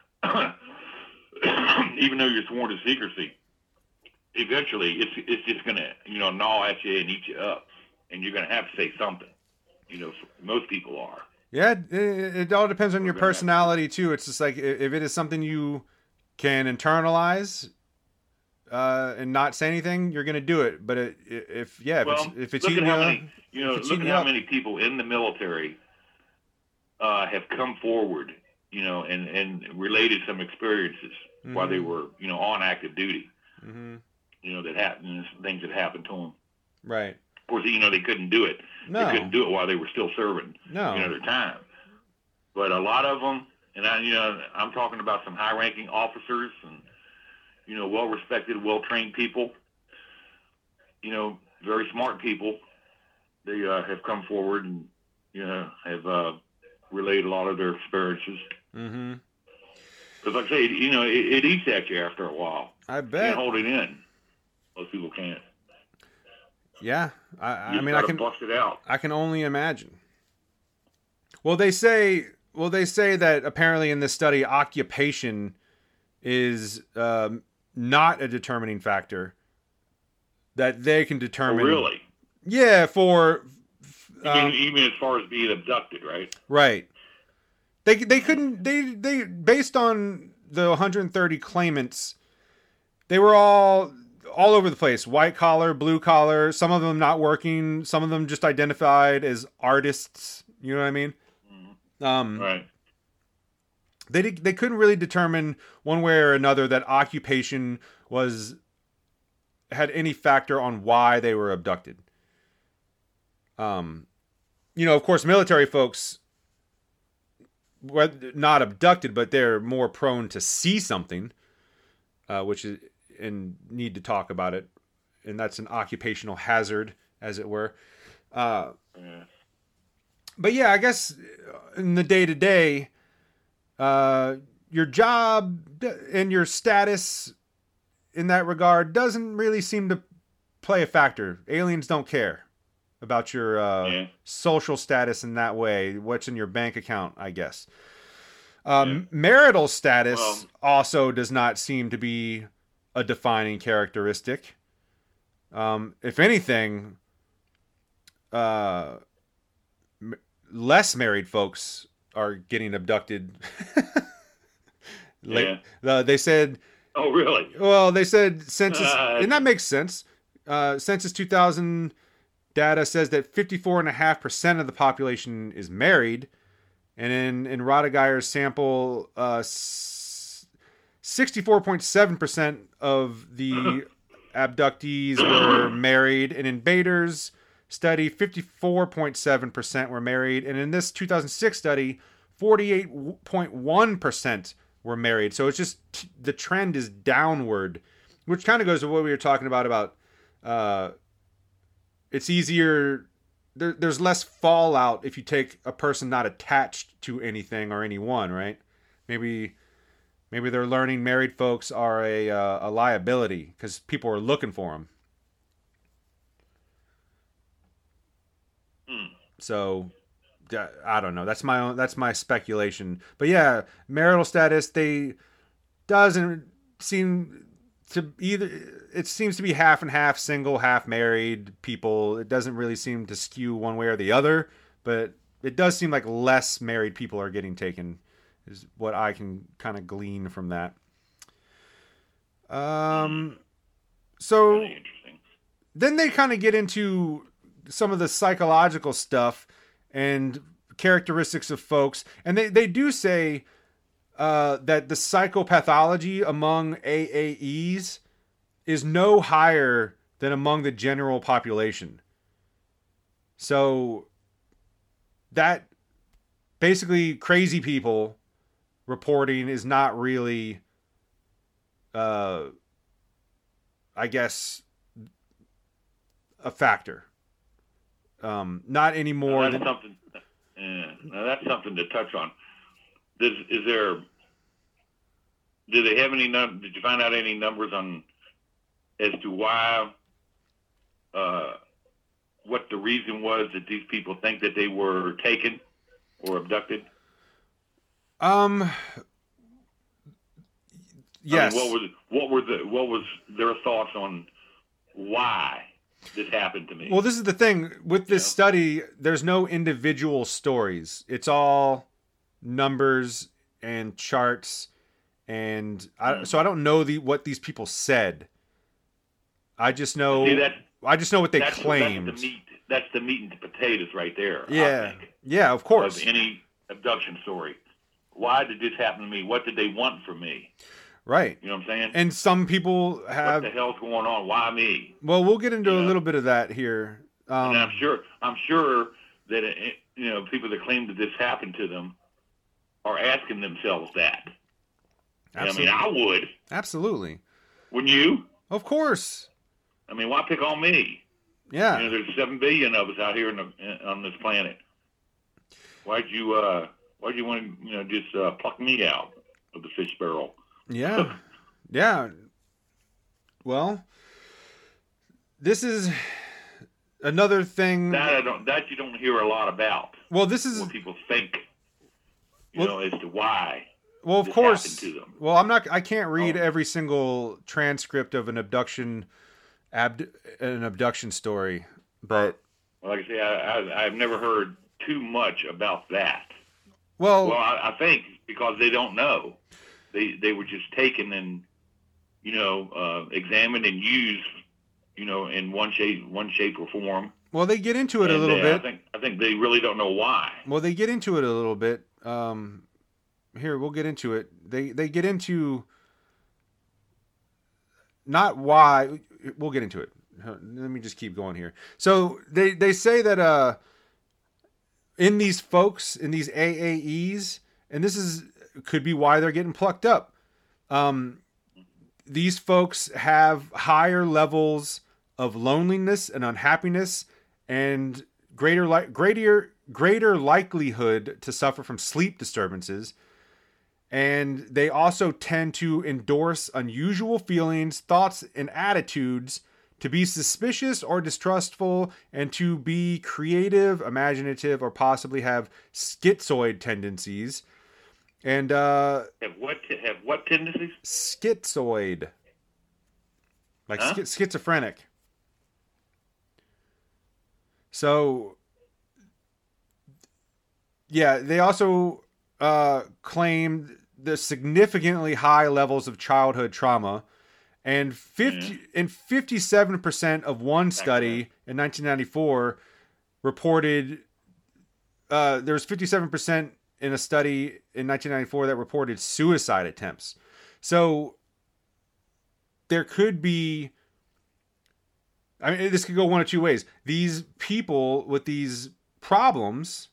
even though you're sworn to secrecy, eventually it's it's just gonna you know gnaw at you and eat you up, and you're gonna have to say something. You know, most people are. Yeah, it, it all depends on your personality too. It's just like if it is something you can internalize. Uh, and not say anything, you're gonna do it. But it, if yeah, if well, it's if it's look eating at how you, many you know look at how up. many people in the military uh, have come forward, you know, and, and related some experiences mm-hmm. while they were you know on active duty. Mm-hmm. You know that happened, things that happened to them. Right. Of course, you know they couldn't do it. No. They couldn't do it while they were still serving. No. You know their time. But a lot of them, and I you know I'm talking about some high-ranking officers and. You know, well-respected, well-trained people, you know, very smart people. They uh, have come forward and, you know, have uh, relayed a lot of their experiences. Mm-hmm. Because, like I say, you know, it, it eats at you after a while. I bet. You can't hold it in. Most people can't. Yeah. I, I you mean, I can bust it out. I can only imagine. Well, they say, well, they say that apparently in this study, occupation is... Um, not a determining factor that they can determine. Oh, really? Yeah, for um, even, even as far as being abducted, right? Right. They they couldn't they they based on the one hundred thirty claimants, they were all all over the place. White collar, blue collar. Some of them not working. Some of them just identified as artists. You know what I mean? Mm-hmm. Um, right. They did, they couldn't really determine one way or another that occupation was had any factor on why they were abducted. Um, you know, of course, military folks were not abducted, but they're more prone to see something, uh, which is and need to talk about it, and that's an occupational hazard, as it were. Uh, yeah. But yeah, I guess in the day to day. Uh, your job and your status in that regard doesn't really seem to play a factor. Aliens don't care about your uh, yeah. social status in that way. What's in your bank account, I guess. Um, Yeah. Marital status Well- also does not seem to be a defining characteristic. Um, if anything, uh, m- less married folks are getting abducted. Like, uh, they said, Oh, really? well, they said census, Uh, and that makes sense. Uh, Census two thousand data says that fifty-four point five percent of the population is married. And in, in Rodeguyer's sample, uh, sixty-four point seven percent of the abductees were married. And in Bader's study, fifty-four point seven percent were married. And in this two thousand six study, forty-eight point one percent were married. So it's just, the trend is downward, which kind of goes to what we were talking about, about uh, it's easier... There, there's less fallout if you take a person not attached to anything or anyone, right? Maybe, maybe they're learning married folks are a uh, a liability because people are looking for them. Hmm. So, I don't know. That's my own. That's my speculation. But yeah, marital status, they doesn't seem to either. It seems to be half and half, single, half married people. It doesn't really seem to skew one way or the other, but it does seem like less married people are getting taken, is what I can kind of glean from that. Um, so Really interesting. then they kind of get into some of the psychological stuff and characteristics of folks, and they, they do say uh, that the psychopathology among A A Es is no higher than among the general population. So that basically crazy people reporting is not really, uh, I guess, a factor. Um, not any more Now, that's than... something. Yeah, now that's something to touch on. Does, is there? Do they have any? num- Did you find out any numbers on as to why? Uh, what the reason was that these people think that they were taken or abducted? Um. Yes. I mean, what was what were the what was their thoughts on why this happened to me? Well, this is the thing with this Yeah. study. There's no individual stories. It's all numbers and charts, and I, Mm. so I don't know the what these people said. I just know. See, that, I just know what they that's, claimed. That's the meat. That's the meat and the potatoes right there. Yeah, I think, yeah, of course. of any abduction story. Why did this happen to me? What did they want from me? Right. You know what I'm saying? And some people What have. the hell's going on? Why me? Well, we'll get into a Yeah. little bit of that here. Um, and I'm sure, I'm sure that it, you know people that claim that this happened to them are asking themselves that. absolutely. I mean, I would. Absolutely. Wouldn't you? Of course. I mean, why pick on me? Yeah. You know, there's seven billion of us out here in the, on this planet. Why'd you, uh, why'd you want to, you know, just uh, pluck me out of the fish barrel? Yeah. Yeah. Well, this is another thing. That I don't. That you don't hear a lot about. Well, this is What people think, you Well- know, as to why. well, of this course. happened to them. Well, I'm not. I can't read Oh. every single transcript of an abduction, abd, an abduction story, but Like I say, I, I, I've never heard too much about that. well, Well, I, I think because they don't know, they they were just taken and, you know, uh, examined and used, you know, in one shape, one shape or form. well, they get into it a And, little uh, bit. I think I think they really don't know why. Well, they get into it a little bit. Um, here, we'll get into it. They they get into not why. We'll get into it. Let me just keep going here. So they they say that uh, in these folks, in these A A Es, and this is could be why they're getting plucked up. Um, these folks have higher levels of loneliness and unhappiness, and greater li- greater greater likelihood to suffer from sleep disturbances. And they also tend to endorse unusual feelings, thoughts, and attitudes, to be suspicious or distrustful, and to be creative, imaginative, or possibly have schizoid tendencies. And uh, have what have what tendencies? Schizoid, like huh? sch- schizophrenic. So, yeah, they also uh, claimed the significantly high levels of childhood trauma, and fifty Yeah. and fifty-seven percent of one study in nineteen ninety-four reported. Uh, there was fifty-seven percent in a study in nineteen ninety-four that reported suicide attempts. So there could be, I mean, this could go one of two ways. These people with these problems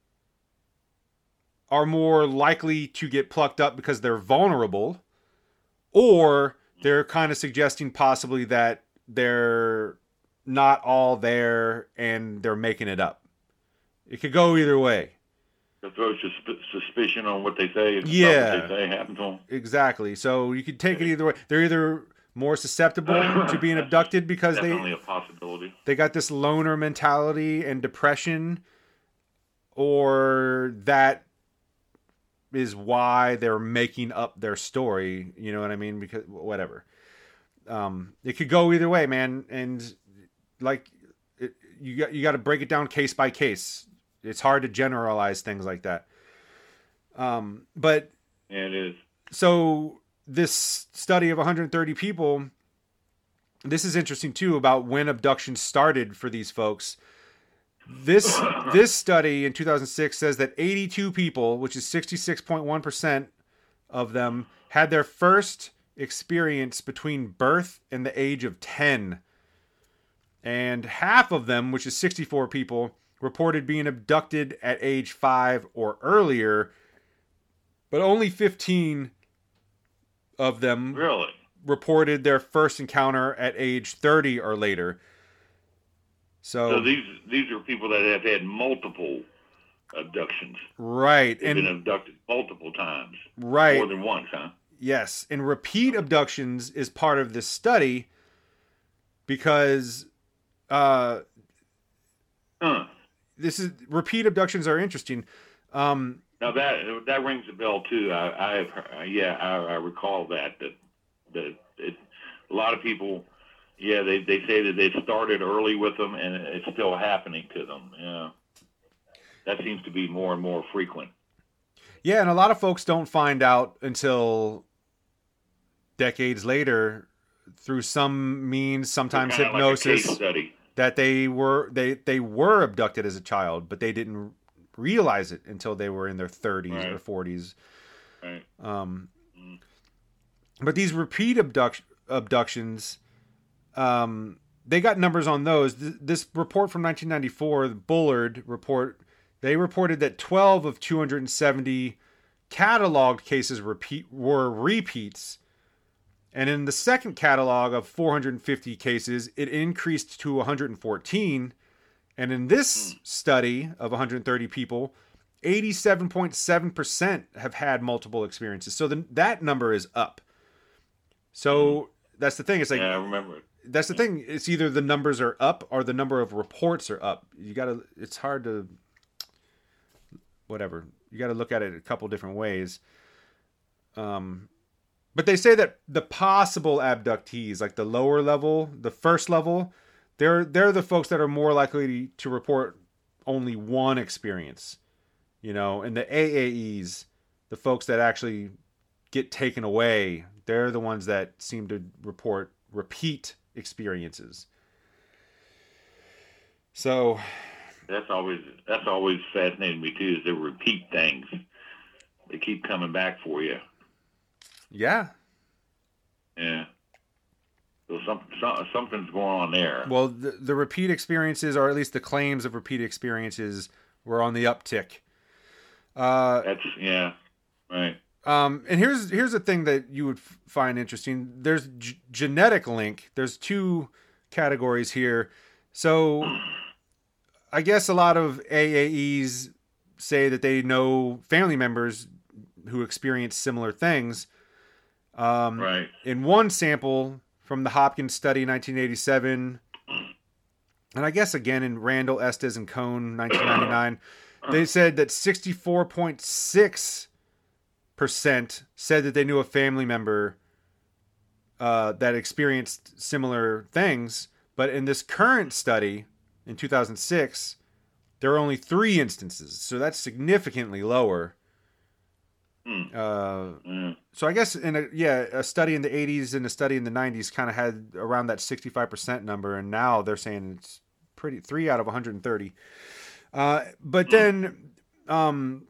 are more likely to get plucked up because they're vulnerable, or they're kind of suggesting possibly that they're not all there and they're making it up. It could go either way. To throw sus- suspicion on what they say. Yeah. What they say happened to them. Exactly. So you could take it either way. They're either more susceptible to being abducted because Definitely they a possibility. they got this loner mentality and depression, or that is why they're making up their story. You know what I mean? Because whatever. Um, it could go either way, man. And like, it, you got you got to break it down case by case. It's hard to generalize things like that. Um, but yeah, it is. So this study of one hundred thirty people, this is interesting too about when abductions started for these folks. This this study in two thousand six says that eighty-two people, which is sixty-six point one percent of them, had their first experience between birth and the age of ten. And half of them, which is sixty-four people, reported being abducted at age five or earlier, but only fifteen of them really reported their first encounter at age thirty or later. So, so these these are people that have had multiple abductions. Right. They've and been abducted multiple times. Right. More than once, huh? Yes. And repeat abductions is part of this study because uh, huh. this is repeat abductions are interesting. Um, now that that rings a bell too. I, I've heard, yeah, I, I recall that that that it, a lot of people, yeah, they they say that they started early with them and it's still happening to them. Yeah, that seems to be more and more frequent. Yeah, and a lot of folks don't find out until decades later through some means, sometimes hypnosis, like a case study. that they were they they were abducted as a child, but they didn't realize it until they were in their thirties right. or forties. Right. Um, mm. But these repeat abduct- abductions, um, they got numbers on those. Th- this report from nineteen ninety-four, the Bullard report, they reported that twelve of two hundred seventy cataloged cases repeat were repeats. And in the second catalog of four hundred fifty cases, it increased to one hundred fourteen. And in this study of one hundred thirty people, eighty-seven point seven percent have had multiple experiences. So the, that number is up. So that's the thing. It's like, yeah, I remember it. That's the thing. It's either the numbers are up or the number of reports are up. You got to, it's hard to, whatever. You got to look at it a couple different ways. Um, But they say that the possible abductees, like the lower level, the first level, they're they're the folks that are more likely to report only one experience. You know, and the A A Es, the folks that actually get taken away, they're the ones that seem to report repeat experiences. So that's always that's always fascinating me too, is they repeat things. They keep coming back for you. Yeah. Yeah. So some, some, something's going on there. Well, the, the repeat experiences, or at least the claims of repeat experiences, were on the uptick. Uh, That's, yeah, right. Um, and here's here's the thing that you would f- find interesting. There's g- genetic link. There's two categories here. So I guess a lot of A A Es say that they know family members who experience similar things. Um, right. In one sample from the Hopkins study in nineteen eighty-seven, and I guess again in Randall, Estes, and Cohn nineteen ninety-nine, they said that sixty-four point six percent said that they knew a family member uh, that experienced similar things. But in this current study in two thousand six, there are only three instances. So that's significantly lower. Mm. Uh, mm. So I guess in a yeah a study in the eighties and a study in the nineties kind of had around that sixty-five percent number, and now they're saying it's pretty three out of one hundred thirty. Uh, but then, um,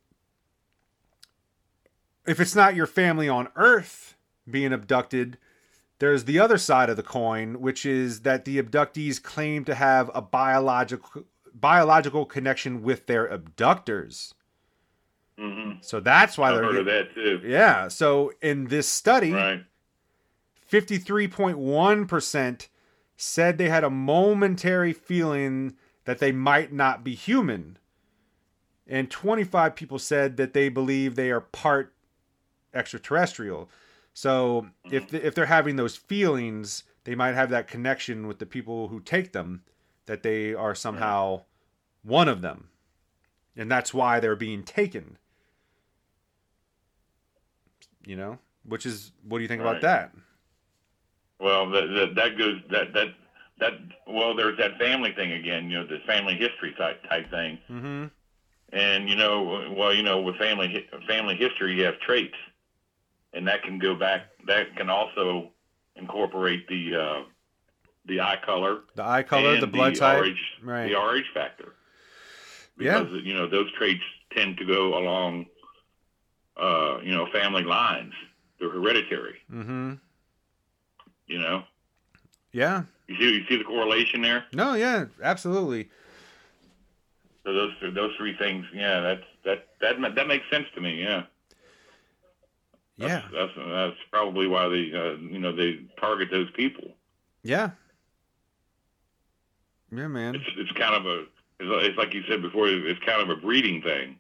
if it's not your family on Earth being abducted, there's the other side of the coin, which is that the abductees claim to have a biological biological connection with their abductors. Mm-hmm. So that's why I've they're heard of that too. Yeah. So in this study, right. fifty-three point one percent said they had a momentary feeling that they might not be human. And twenty-five people said that they believe they are part extraterrestrial. So mm-hmm. if if they're having those feelings, they might have that connection with the people who take them, that they are somehow right. one of them. And that's why they're being taken. You know, which is, what do you think right. about that? Well, that, that that goes that that that well, there's that family thing again. You know, the family history type type thing. Mm-hmm. And you know, well, you know, with family family history, you have traits, and that can go back. That can also incorporate the uh, the eye color, the eye color, the blood the type, R H, right? The R H factor. Because, yeah. you know, those traits tend to go along, uh, you know, family lines. They're hereditary. Mm-hmm. You know? Yeah. You see, you see the correlation there? No, yeah, absolutely. So those those three things, yeah, that's that that that makes sense to me. Yeah. Yeah. That's that's, that's probably why they, uh, you know, they target those people. Yeah. Yeah, man. It's it's kind of a It's like you said before, it's kind of a breeding thing.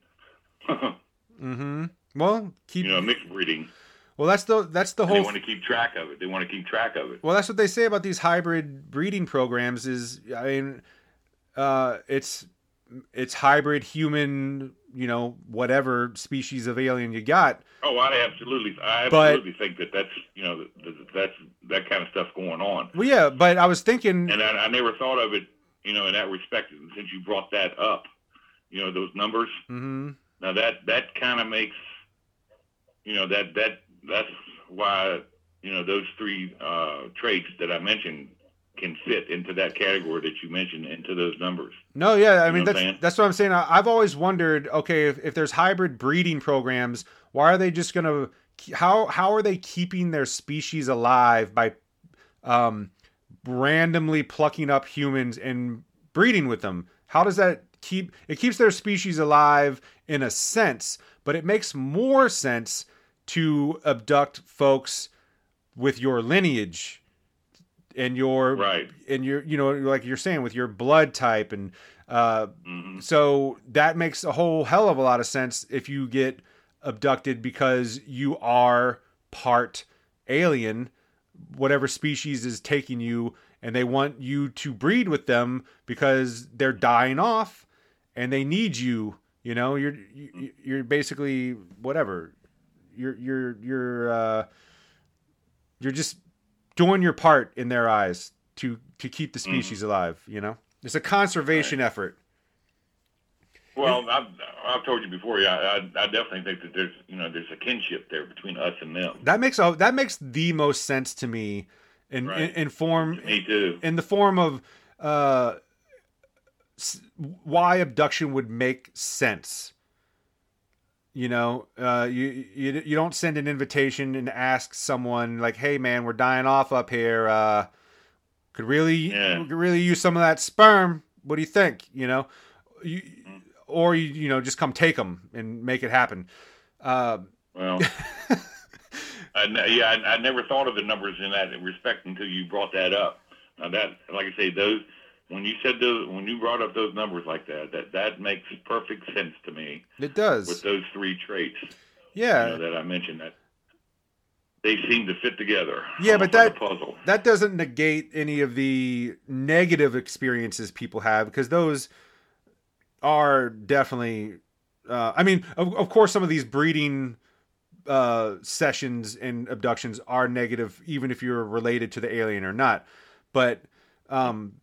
mm-hmm. Well, keep you know, mixed breeding. Well, that's the that's the and whole. They want to keep track of it. They want to keep track of it. Well, that's what they say about these hybrid breeding programs. Is I mean, uh, it's it's hybrid human, you know, whatever species of alien you got. Oh, I absolutely, I absolutely but, think that that's you know that, that's that kind of stuff going on. Well, yeah, but I was thinking, and I, I never thought of it. You know, in that respect, since you brought that up, you know, those numbers. Mm-hmm. Now that that kind of makes, you know, that that that's why you know those three uh, traits that I mentioned can fit into that category that you mentioned into those numbers. No, yeah, I you mean that's what that's what I'm saying. I, I've always wondered, okay, if, if there's hybrid breeding programs, why are they just gonna how how are they keeping their species alive by um randomly plucking up humans and breeding with them? How does that keep it keeps their species alive in a sense, but it makes more sense to abduct folks with your lineage and your right and your you know like you're saying with your blood type, and uh mm-hmm. so that makes a whole hell of a lot of sense if you get abducted because you are part alien, whatever species is taking you, and they want you to breed with them because they're dying off and they need you. You know, you're you're basically whatever. You're you're you're uh, you're just doing your part in their eyes to to keep the species mm. alive. You know, it's a conservation right. effort. Well, I've, I've told you before. Yeah, I, I definitely think that there's you know there's a kinship there between us and them. That makes a, that makes the most sense to me, in right. in, in form. Me too. In the form of uh, why abduction would make sense. You know, uh, you you you don't send an invitation and ask someone like, "Hey, man, we're dying off up here. Uh, could really yeah. could really use some of that sperm. What do you think?" You know, you. Or you you know just come take them and make it happen. Uh, well, I, yeah, I, I never thought of the numbers in that respect until you brought that up. Now that, like I say, those when you said those, when you brought up those numbers like that, that that makes perfect sense to me. It does with those three traits. Yeah, you know, that I mentioned, that they seem to fit together. Yeah, but that like a puzzle. That doesn't negate any of the negative experiences people have, because those are definitely, uh, I mean, of, of course, some of these breeding uh, sessions and abductions are negative, even if you're related to the alien or not. But um,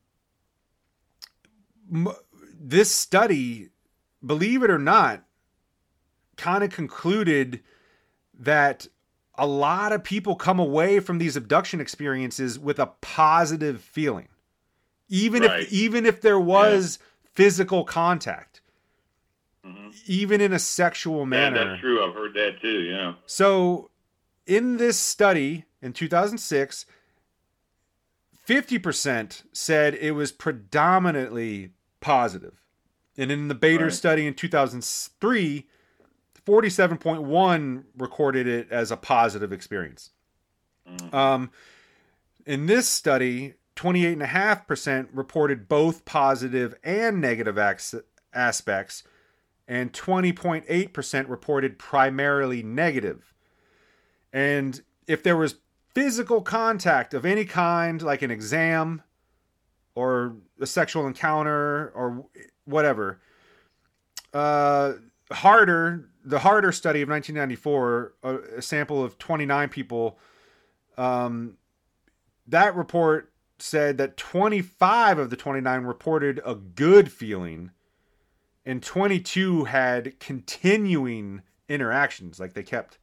m- this study, believe it or not, kind of concluded that a lot of people come away from these abduction experiences with a positive feeling, even Right. if even if there was yeah. physical contact, mm-hmm. even in a sexual manner. Yeah, that's true. I've heard that too. Yeah. So, in this study in two thousand six, fifty percent said it was predominantly positive, and in the Bader right. study in two thousand three, forty-seven point one recorded it as a positive experience. Mm-hmm. Um, in this study, twenty-eight point five percent reported both positive and negative ac- aspects, and twenty point eight percent reported primarily negative. And if there was physical contact of any kind, like an exam or a sexual encounter or whatever, uh, harder... The Harder study of nineteen ninety-four, a, a sample of twenty-nine people, um, that report said that twenty-five of the twenty-nine reported a good feeling, and twenty-two had continuing interactions, like they kept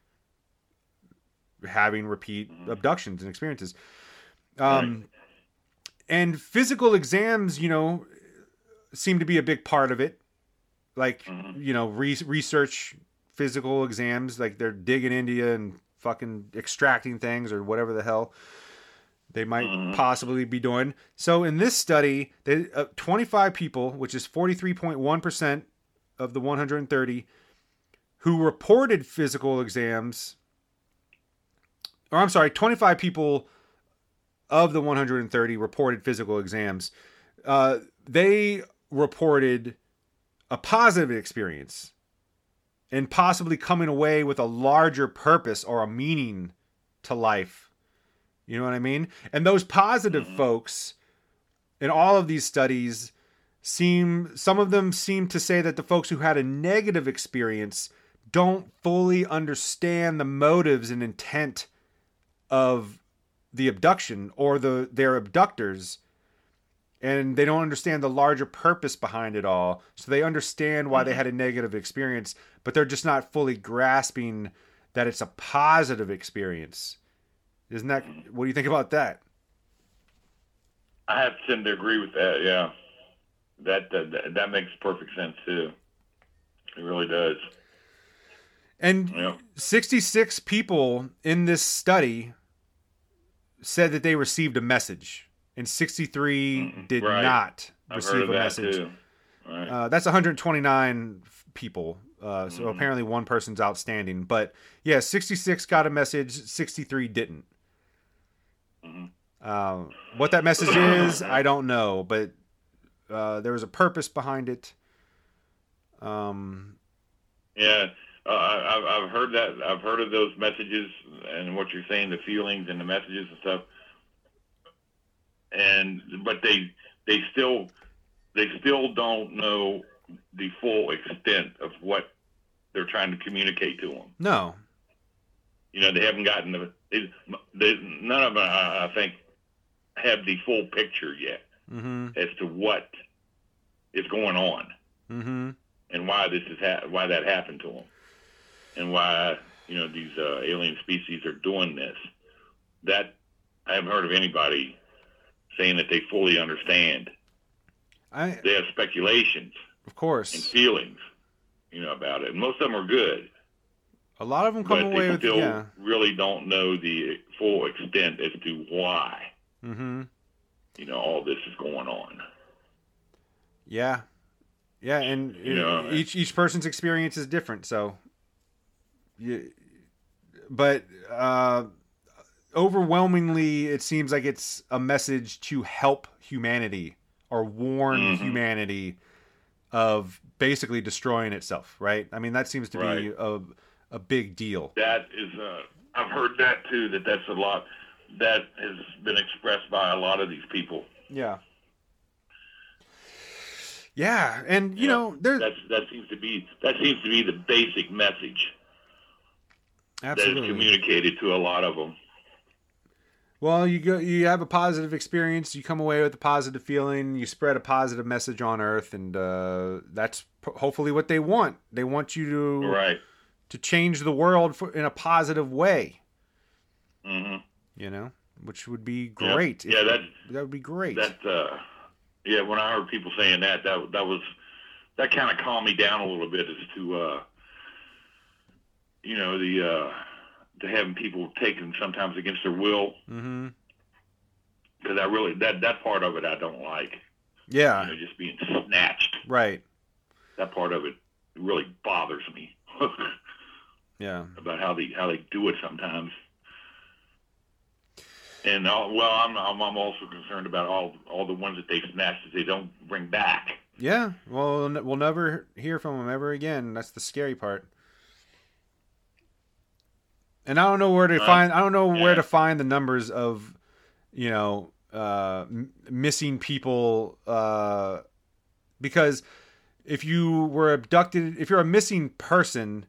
having repeat abductions and experiences. Um, and physical exams, you know, seem to be a big part of it. Like, mm-hmm. you know, re- research physical exams, like they're digging into you and fucking extracting things or whatever the hell they might mm-hmm. possibly be doing. So in this study, they, uh, twenty-five people, which is forty-three point one percent of the one hundred thirty, who reported physical exams, or I'm sorry, twenty-five people of the one hundred thirty reported physical exams. Uh, they reported a positive experience and possibly coming away with a larger purpose or a meaning to life. You know what I mean? And those positive mm-hmm. folks in all of these studies seem, some of them seem to say that the folks who had a negative experience don't fully understand the motives and intent of the abduction or the their abductors. And they don't understand the larger purpose behind it all. So they understand why they had a negative experience, but they're just not fully grasping that it's a positive experience. Isn't that, what do you think about that? I have to tend to agree with that. Yeah. That, that, that makes perfect sense too. It really does. And yeah. sixty-six people in this study said that they received a message. And sixty-three mm, did right. not I've receive heard a of that message. Too. Right. Uh, that's one hundred twenty-nine people. Uh, so mm. apparently one person's outstanding. But yeah, sixty-six got a message, sixty-three didn't. Mm. Uh, what that message is, I don't know. But uh, there was a purpose behind it. Um, yeah, uh, I've, I've heard that. I've heard of those messages and what you're saying, the feelings and the messages and stuff. And but they they still they still don't know the full extent of what they're trying to communicate to them. No, you know, they haven't gotten the they, they, none of them I, I think have the full picture yet mm-hmm. as to what is going on mm-hmm. and why this is ha- why that happened to them and why you know these uh, alien species are doing this. That I haven't heard of anybody saying that they fully understand. I, they have speculations, of course, and feelings, you know, about it. And most of them are good. A lot of them come but away they with, still yeah. really don't know the full extent as to why, mm-hmm. you know, all this is going on. Yeah, yeah, and you know, each each person's experience is different. So, you, but. Uh, Overwhelmingly, it seems like it's a message to help humanity or warn mm-hmm. humanity of basically destroying itself, right? I mean, that seems to right. be a a big deal. That is, uh, I've heard that too, that that's a lot, that has been expressed by a lot of these people. Yeah. Yeah, and, you yeah, know, there's... That's, that seems to be, that seems to be the basic message. Absolutely. That is communicated to a lot of them. Well, you go, you have a positive experience. You come away with a positive feeling. You spread a positive message on Earth, and uh, that's p- hopefully what they want. They want you to Right. to change the world for, in a positive way. Mm-hmm. You know, which would be great. Yeah, yeah that that would be great. That uh, yeah, when I heard people saying that, that that was that kind of calmed me down a little bit as to uh, you know the. Uh, to having people taken sometimes against their will. Mm-hmm. Because I really, that, that part of it I don't like. Yeah. You know, just being snatched. Right. That part of it really bothers me. Yeah. About how they, how they do it sometimes. And, uh, well, I'm, I'm, I'm also concerned about all, all the ones that they snatched that they don't bring back. Yeah. Well, we'll never hear from them ever again. That's the scary part. And I don't know where to uh, find. I don't know yeah. where to find the numbers of, you know, uh, m- missing people. Uh, because if you were abducted, if you're a missing person,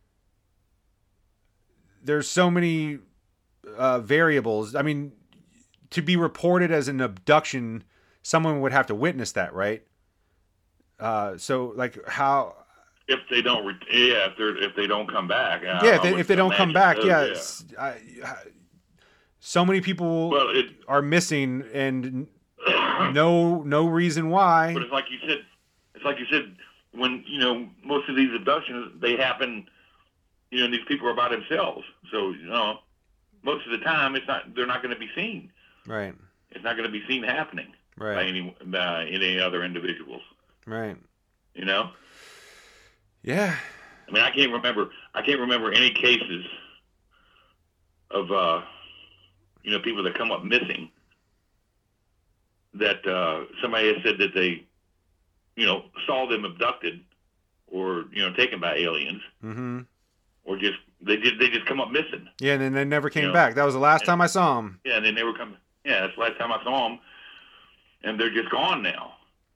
there's so many uh, variables. I mean, to be reported as an abduction, someone would have to witness that, right? Uh, so, like, how? If they don't, re- yeah, if they if they don't come back, yeah, if they, if they don't come back, does, yeah, yeah. I, I, so many people well, it, are missing, and no no reason why. But it's like you said, it's like you said when you know most of these abductions they happen, you know, these people are by themselves, so you know, most of the time it's not they're not going to be seen. Right. It's not going to be seen happening right. by any by any other individuals. Right. You know. Yeah. I mean, I can't remember. I can't remember any cases of uh, you know people that come up missing that uh, somebody has said that they, you know, saw them abducted or you know taken by aliens, mm-hmm. or just they just they just come up missing. Yeah, and then they never came you know? back. That was the last and, time I saw them. Yeah, and they never come. Yeah, that's the last time I saw them, and they're just gone now.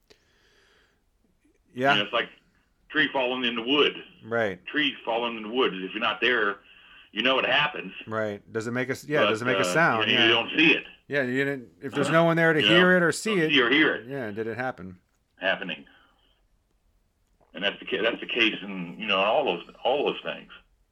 Yeah. You know, it's like tree falling in the wood. Right. Trees falling in the woods. If you're not there, you know it happens. Right. Does it make us? Yeah. But, does it make uh, a sound? You, know, yeah. you don't see it. Yeah. You didn't. If there's no one there to you hear know, it or see it, see or hear it. Yeah. Did it happen? Happening. And that's the case. That's the case in you know all those all those things.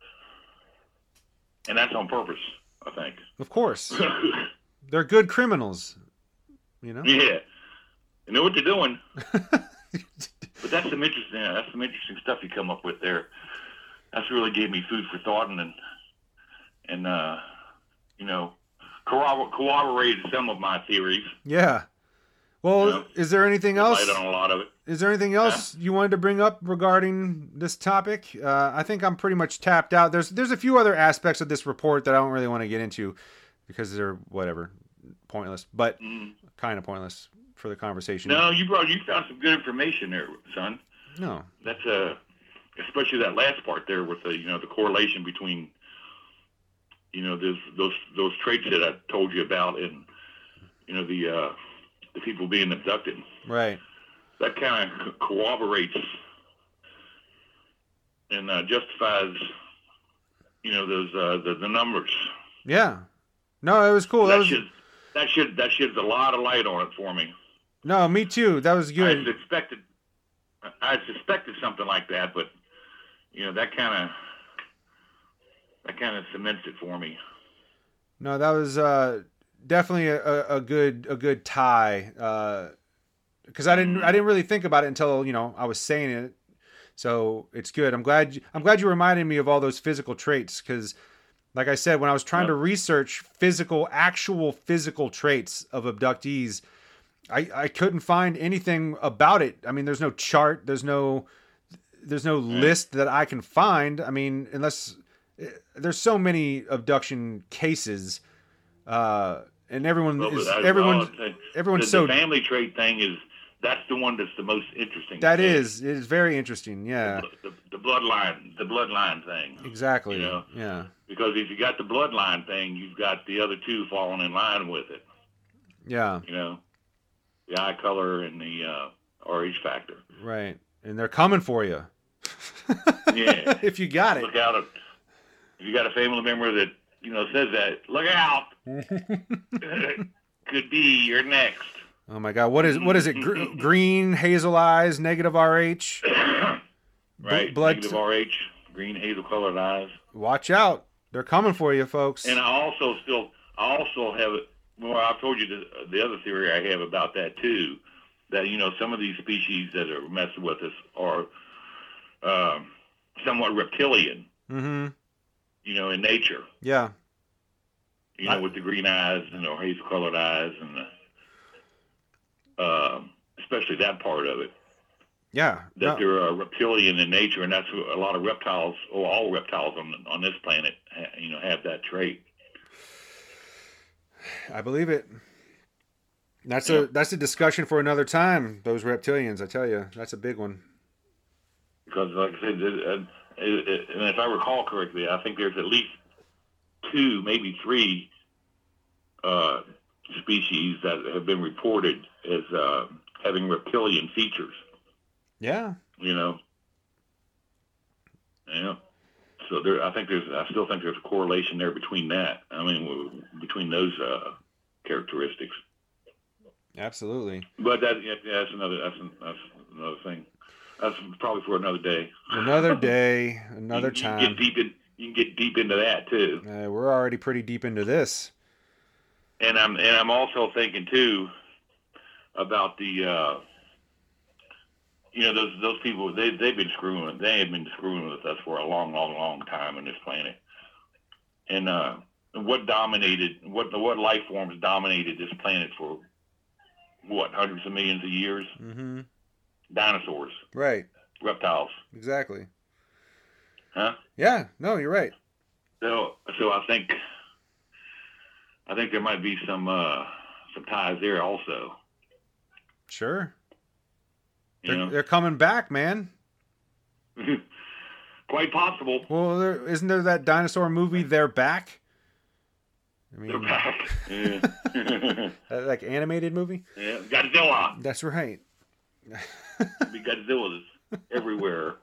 And that's on purpose, I think. Of course. They're good criminals. You know. Yeah. They know what they're doing. But that's some interesting. Yeah, that's some interesting stuff you come up with there. That's really gave me food for thought, and and uh, you know, corrobor- corroborated some of my theories. Yeah. Well, you know, is there anything else? Light on a lot of it. Is there anything else yeah. you wanted to bring up regarding this topic? Uh, I think I'm pretty much tapped out. There's there's a few other aspects of this report that I don't really want to get into because they're whatever pointless, but mm. kind of pointless for the conversation. No, you brought you found some good information there, son. No, that's uh, especially that last part there with the you know the correlation between you know those those those traits that I told you about and you know the uh, the people being abducted. Right. That kind of corroborates and uh, justifies you know those uh, the the numbers. Yeah. No, it was cool. That, that was should that should that sheds a lot of light on it for me. No, me too. That was good. I suspected, I suspected something like that, but you know that kind of that kind of cements it for me. No, that was uh, definitely a, a good a good tie because uh, I didn't I didn't really think about it until you know I was saying it. So it's good. I'm glad you, I'm glad you reminded me of all those physical traits because, like I said, when I was trying yep. to research physical, actual physical traits of abductees. I, I couldn't find anything about it. I mean, there's no chart. There's no there's no mm. list that I can find. I mean, unless there's so many abduction cases, uh, and everyone well, is I, everyone well, everyone's the, so the family trait thing is that's the one that's the most interesting. That thing. is it is very interesting. Yeah, the, the, the bloodline the bloodline thing. Exactly. You know? Yeah. Because if you got the bloodline thing, you've got the other two falling in line with it. Yeah. You know. The eye color and the uh, R H factor. Right. And they're coming for you. Yeah. If you got it. Look out. if you got a family member that you know says that, look out, could be your next. Oh my God, what is what is it? Gr- green, hazel eyes, negative R H. Right, B- blood negative t- R H, green hazel colored eyes. Watch out, they're coming for you, folks. And I also still, I also have, well, I've told you the, the other theory I have about that too, that, you know, some of these species that are messing with us are um, somewhat reptilian, mm-hmm. you know, in nature. Yeah. You know, I... with the green eyes and the hazel colored eyes and the, uh, especially that part of it. Yeah. That no. they're uh, reptilian in nature, and that's what a lot of reptiles, or all reptiles on on this planet, you know, have that trait. I believe it. That's yeah. a that's a discussion for another time. Those reptilians, I tell you, that's a big one. Because, like I said, and if I recall correctly, I think there's at least two, maybe three uh, species that have been reported as uh, having reptilian features. Yeah. You know. Yeah. So there, I think there's, I still think there's a correlation there between that. I mean, between those uh, characteristics. Absolutely. But that, yeah, that's another, that's, that's another thing. That's probably for another day. Another day, another you, you time. Can get deep in, you can get deep into that too. Uh, we're already pretty deep into this. And I'm, and I'm also thinking too about the. Uh, You know, those those people, they, they've been screwing, they have been screwing with us for a long, long, long time on this planet. And uh, what dominated, what what life forms dominated this planet for, what, hundreds of millions of years? Mm-hmm. Dinosaurs. Right. Reptiles. Exactly. Huh? Yeah, no, you're right. So so I think, I think there might be some, uh, some ties there also. Sure. You They're, know? they're coming back, man. Quite possible. Well, there, isn't there that dinosaur movie, They're Back? I mean, They're back. Yeah. that, like animated movie? Yeah. Godzilla. That's right. Be Godzillas everywhere.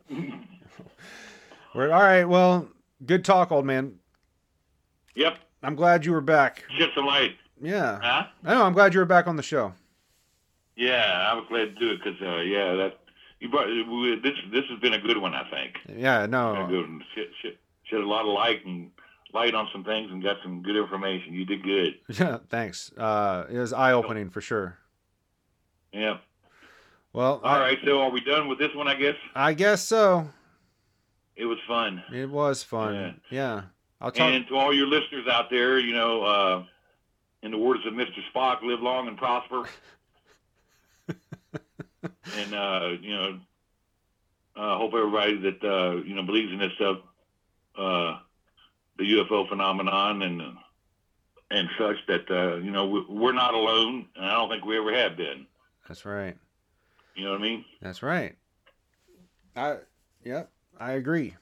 We're, all right, well, good talk, old man. Yep. I'm glad you were back. Shed some light. Yeah. Huh? I know, I'm glad you were back on the show. Yeah, I was glad to do it because, uh, yeah, that you brought, this this has been a good one, I think. Yeah, no. Been a good one. Shed, shed, shed a lot of light and light on some things and got some good information. You did good. Yeah, thanks. Uh, it was eye-opening for sure. Yeah. Well, all I, right. So, are we done with this one? I guess. I guess so. It was fun. It was fun. Yeah. yeah. I'll talk. And to all your listeners out there, you know, uh, in the words of Mister Spock, live long and prosper. And, uh, you know, I uh, hope everybody that, uh, you know, believes in this stuff, uh, the U F O phenomenon and and such, that, uh, you know, we, we're not alone, and I don't think we ever have been. That's right. You know what I mean? That's right. I, yep, I agree.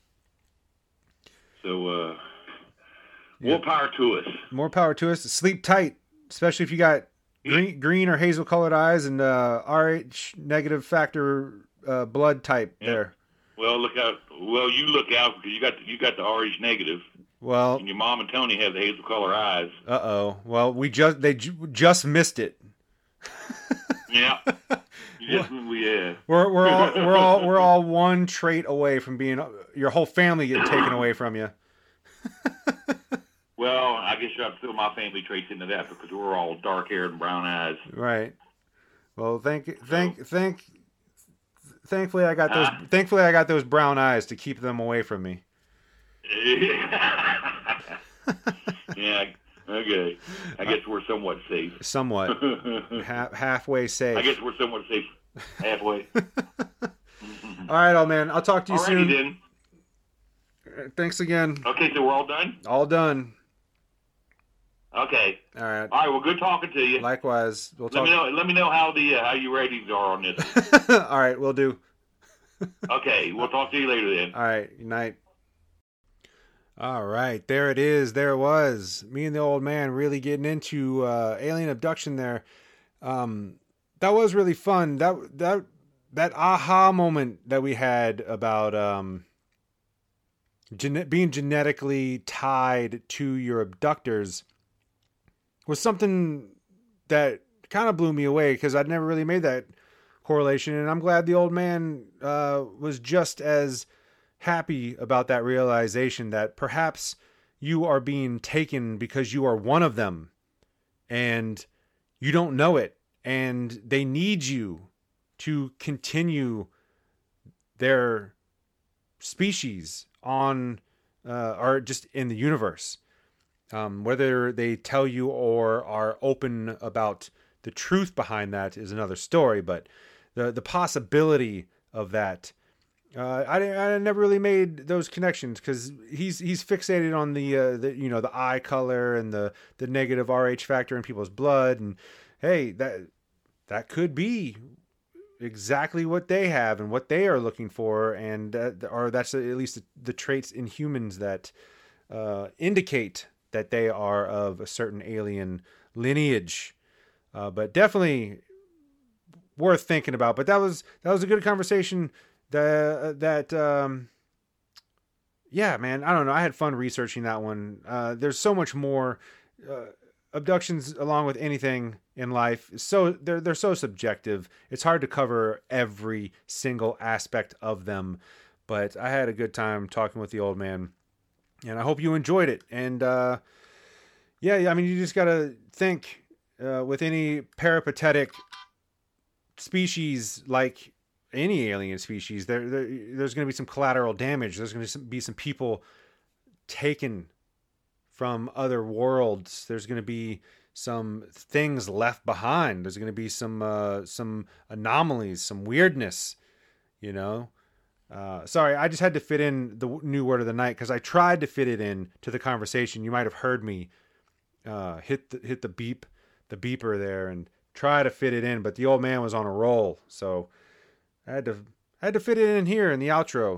So, uh, yeah. More power to us. More power to us. Sleep tight, especially if you got green, green or hazel colored eyes and uh, R H negative factor uh, blood type yeah. there. Well, look out! Well, you look out because you got the, you got the R H negative. Well, and your mom and Tony have the hazel color eyes. Uh oh. Well, we just they ju- just missed it. Yeah. Just, yeah. We're we're all we're all we're all one trait away from being your whole family getting taken away from you. Well, I guess I'd fill my family traits into that because we're all dark haired and brown eyes. Right. Well, thank thank so, thank thankfully I got those uh, thankfully I got those brown eyes to keep them away from me. Yeah. Okay. I guess we're somewhat safe. Somewhat. Half, halfway safe. I guess we're somewhat safe. Halfway. All right, old man. I'll talk to you Alrighty soon. Then. Thanks again. Okay, so we're all done? All done. Okay. All right. All right. Well, good talking to you. Likewise. We'll talk. Let me know. Let me know how the uh, how your ratings are on this. All right, we'll do. Okay, we'll talk to you later then. All right. Good night. All right, there it is. There it was. Me and the old man really getting into uh, alien abduction there. Um, that was really fun. That that that aha moment that we had about um, gene- being genetically tied to your abductors was something that kind of blew me away, because I'd never really made that correlation. And I'm glad the old man uh, was just as happy about that realization that perhaps you are being taken because you are one of them and you don't know it, and they need you to continue their species on uh, or just in the universe. Um, whether they tell you or are open about the truth behind that is another story, but the the possibility of that, uh, I, I never really made those connections, because he's he's fixated on the uh, the you know the eye color and the the negative R H factor in people's blood, and hey, that that could be exactly what they have and what they are looking for, and uh, or that's at least the traits in humans that uh, indicate that they are of a certain alien lineage. Uh, but definitely worth thinking about. But that was that was a good conversation. That that um, yeah, man. I don't know. I had fun researching that one. Uh, there's so much more. Uh, abductions, along with anything in life, so they're they're so subjective. It's hard to cover every single aspect of them. But I had a good time talking with the old man, and I hope you enjoyed it. And uh, yeah, yeah, I mean, you just gotta think uh, with any peripatetic species, like any alien species, there, there there's going to be some collateral damage. There's going to be some people taken from other worlds. There's going to be some things left behind. There's going to be some uh, some anomalies, some weirdness, you know. Uh, sorry, I just had to fit in the new word of the night, because I tried to fit it in to the conversation. You might have heard me uh, hit the, hit the beep, the beeper there, and try to fit it in, but the old man was on a roll, so I had to I had to fit it in here in the outro.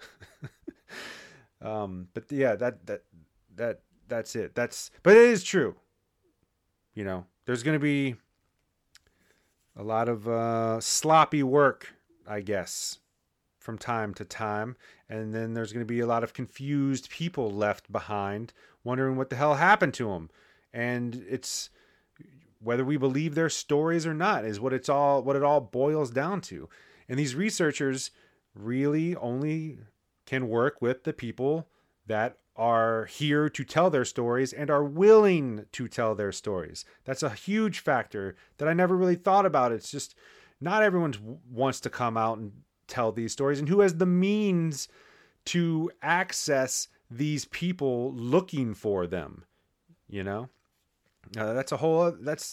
um, but yeah, that that that that's it. That's but it is true. You know, there's going to be a lot of uh, sloppy work, I guess, from time to time, and then there's going to be a lot of confused people left behind, wondering what the hell happened to them, and it's whether we believe their stories or not is what it's all what it all boils down to. And these researchers really only can work with the people that are here to tell their stories and are willing to tell their stories. That's a huge factor that I never really thought about. It's just not everyone wants to come out and tell these stories, and who has the means to access these people looking for them, you know? Uh, that's a whole, that's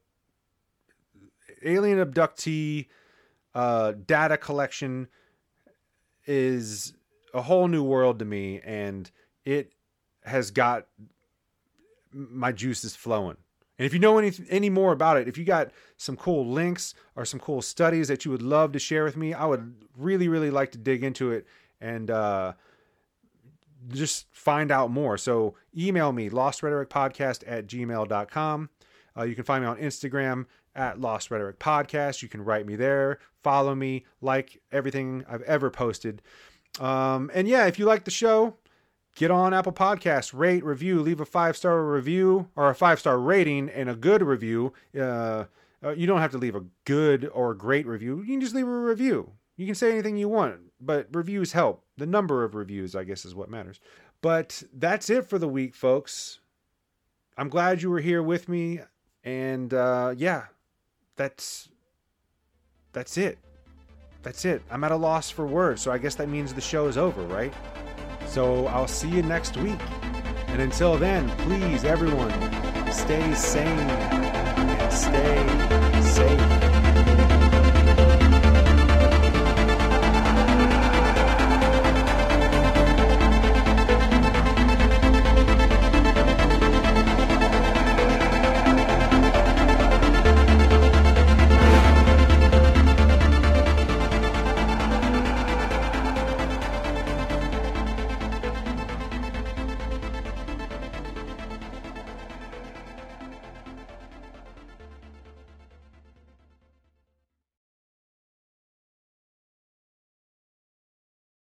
alien abductee uh, data collection is a whole new world to me, and it has got my juices flowing. And if you know any any more about it, if you got some cool links or some cool studies that you would love to share with me, I would really, really like to dig into it and uh, just find out more. So email me, lost rhetoric podcast at gmail dot com. Uh, you can find me on Instagram at Lost Rhetoric Podcast. You can write me there, follow me, like everything I've ever posted. Um, and yeah, if you like the show, get on Apple Podcasts, rate, review, leave a five-star review or a five-star rating and a good review. Uh, uh, you don't have to leave a good or great review. You can just leave a review. You can say anything you want, but reviews help. The number of reviews, I guess, is what matters. But that's it for the week, folks. I'm glad you were here with me. And uh, yeah, that's that's it. That's it. I'm at a loss for words, so I guess that means the show is over, right? So I'll see you next week. And until then, please, everyone, stay sane and stay safe.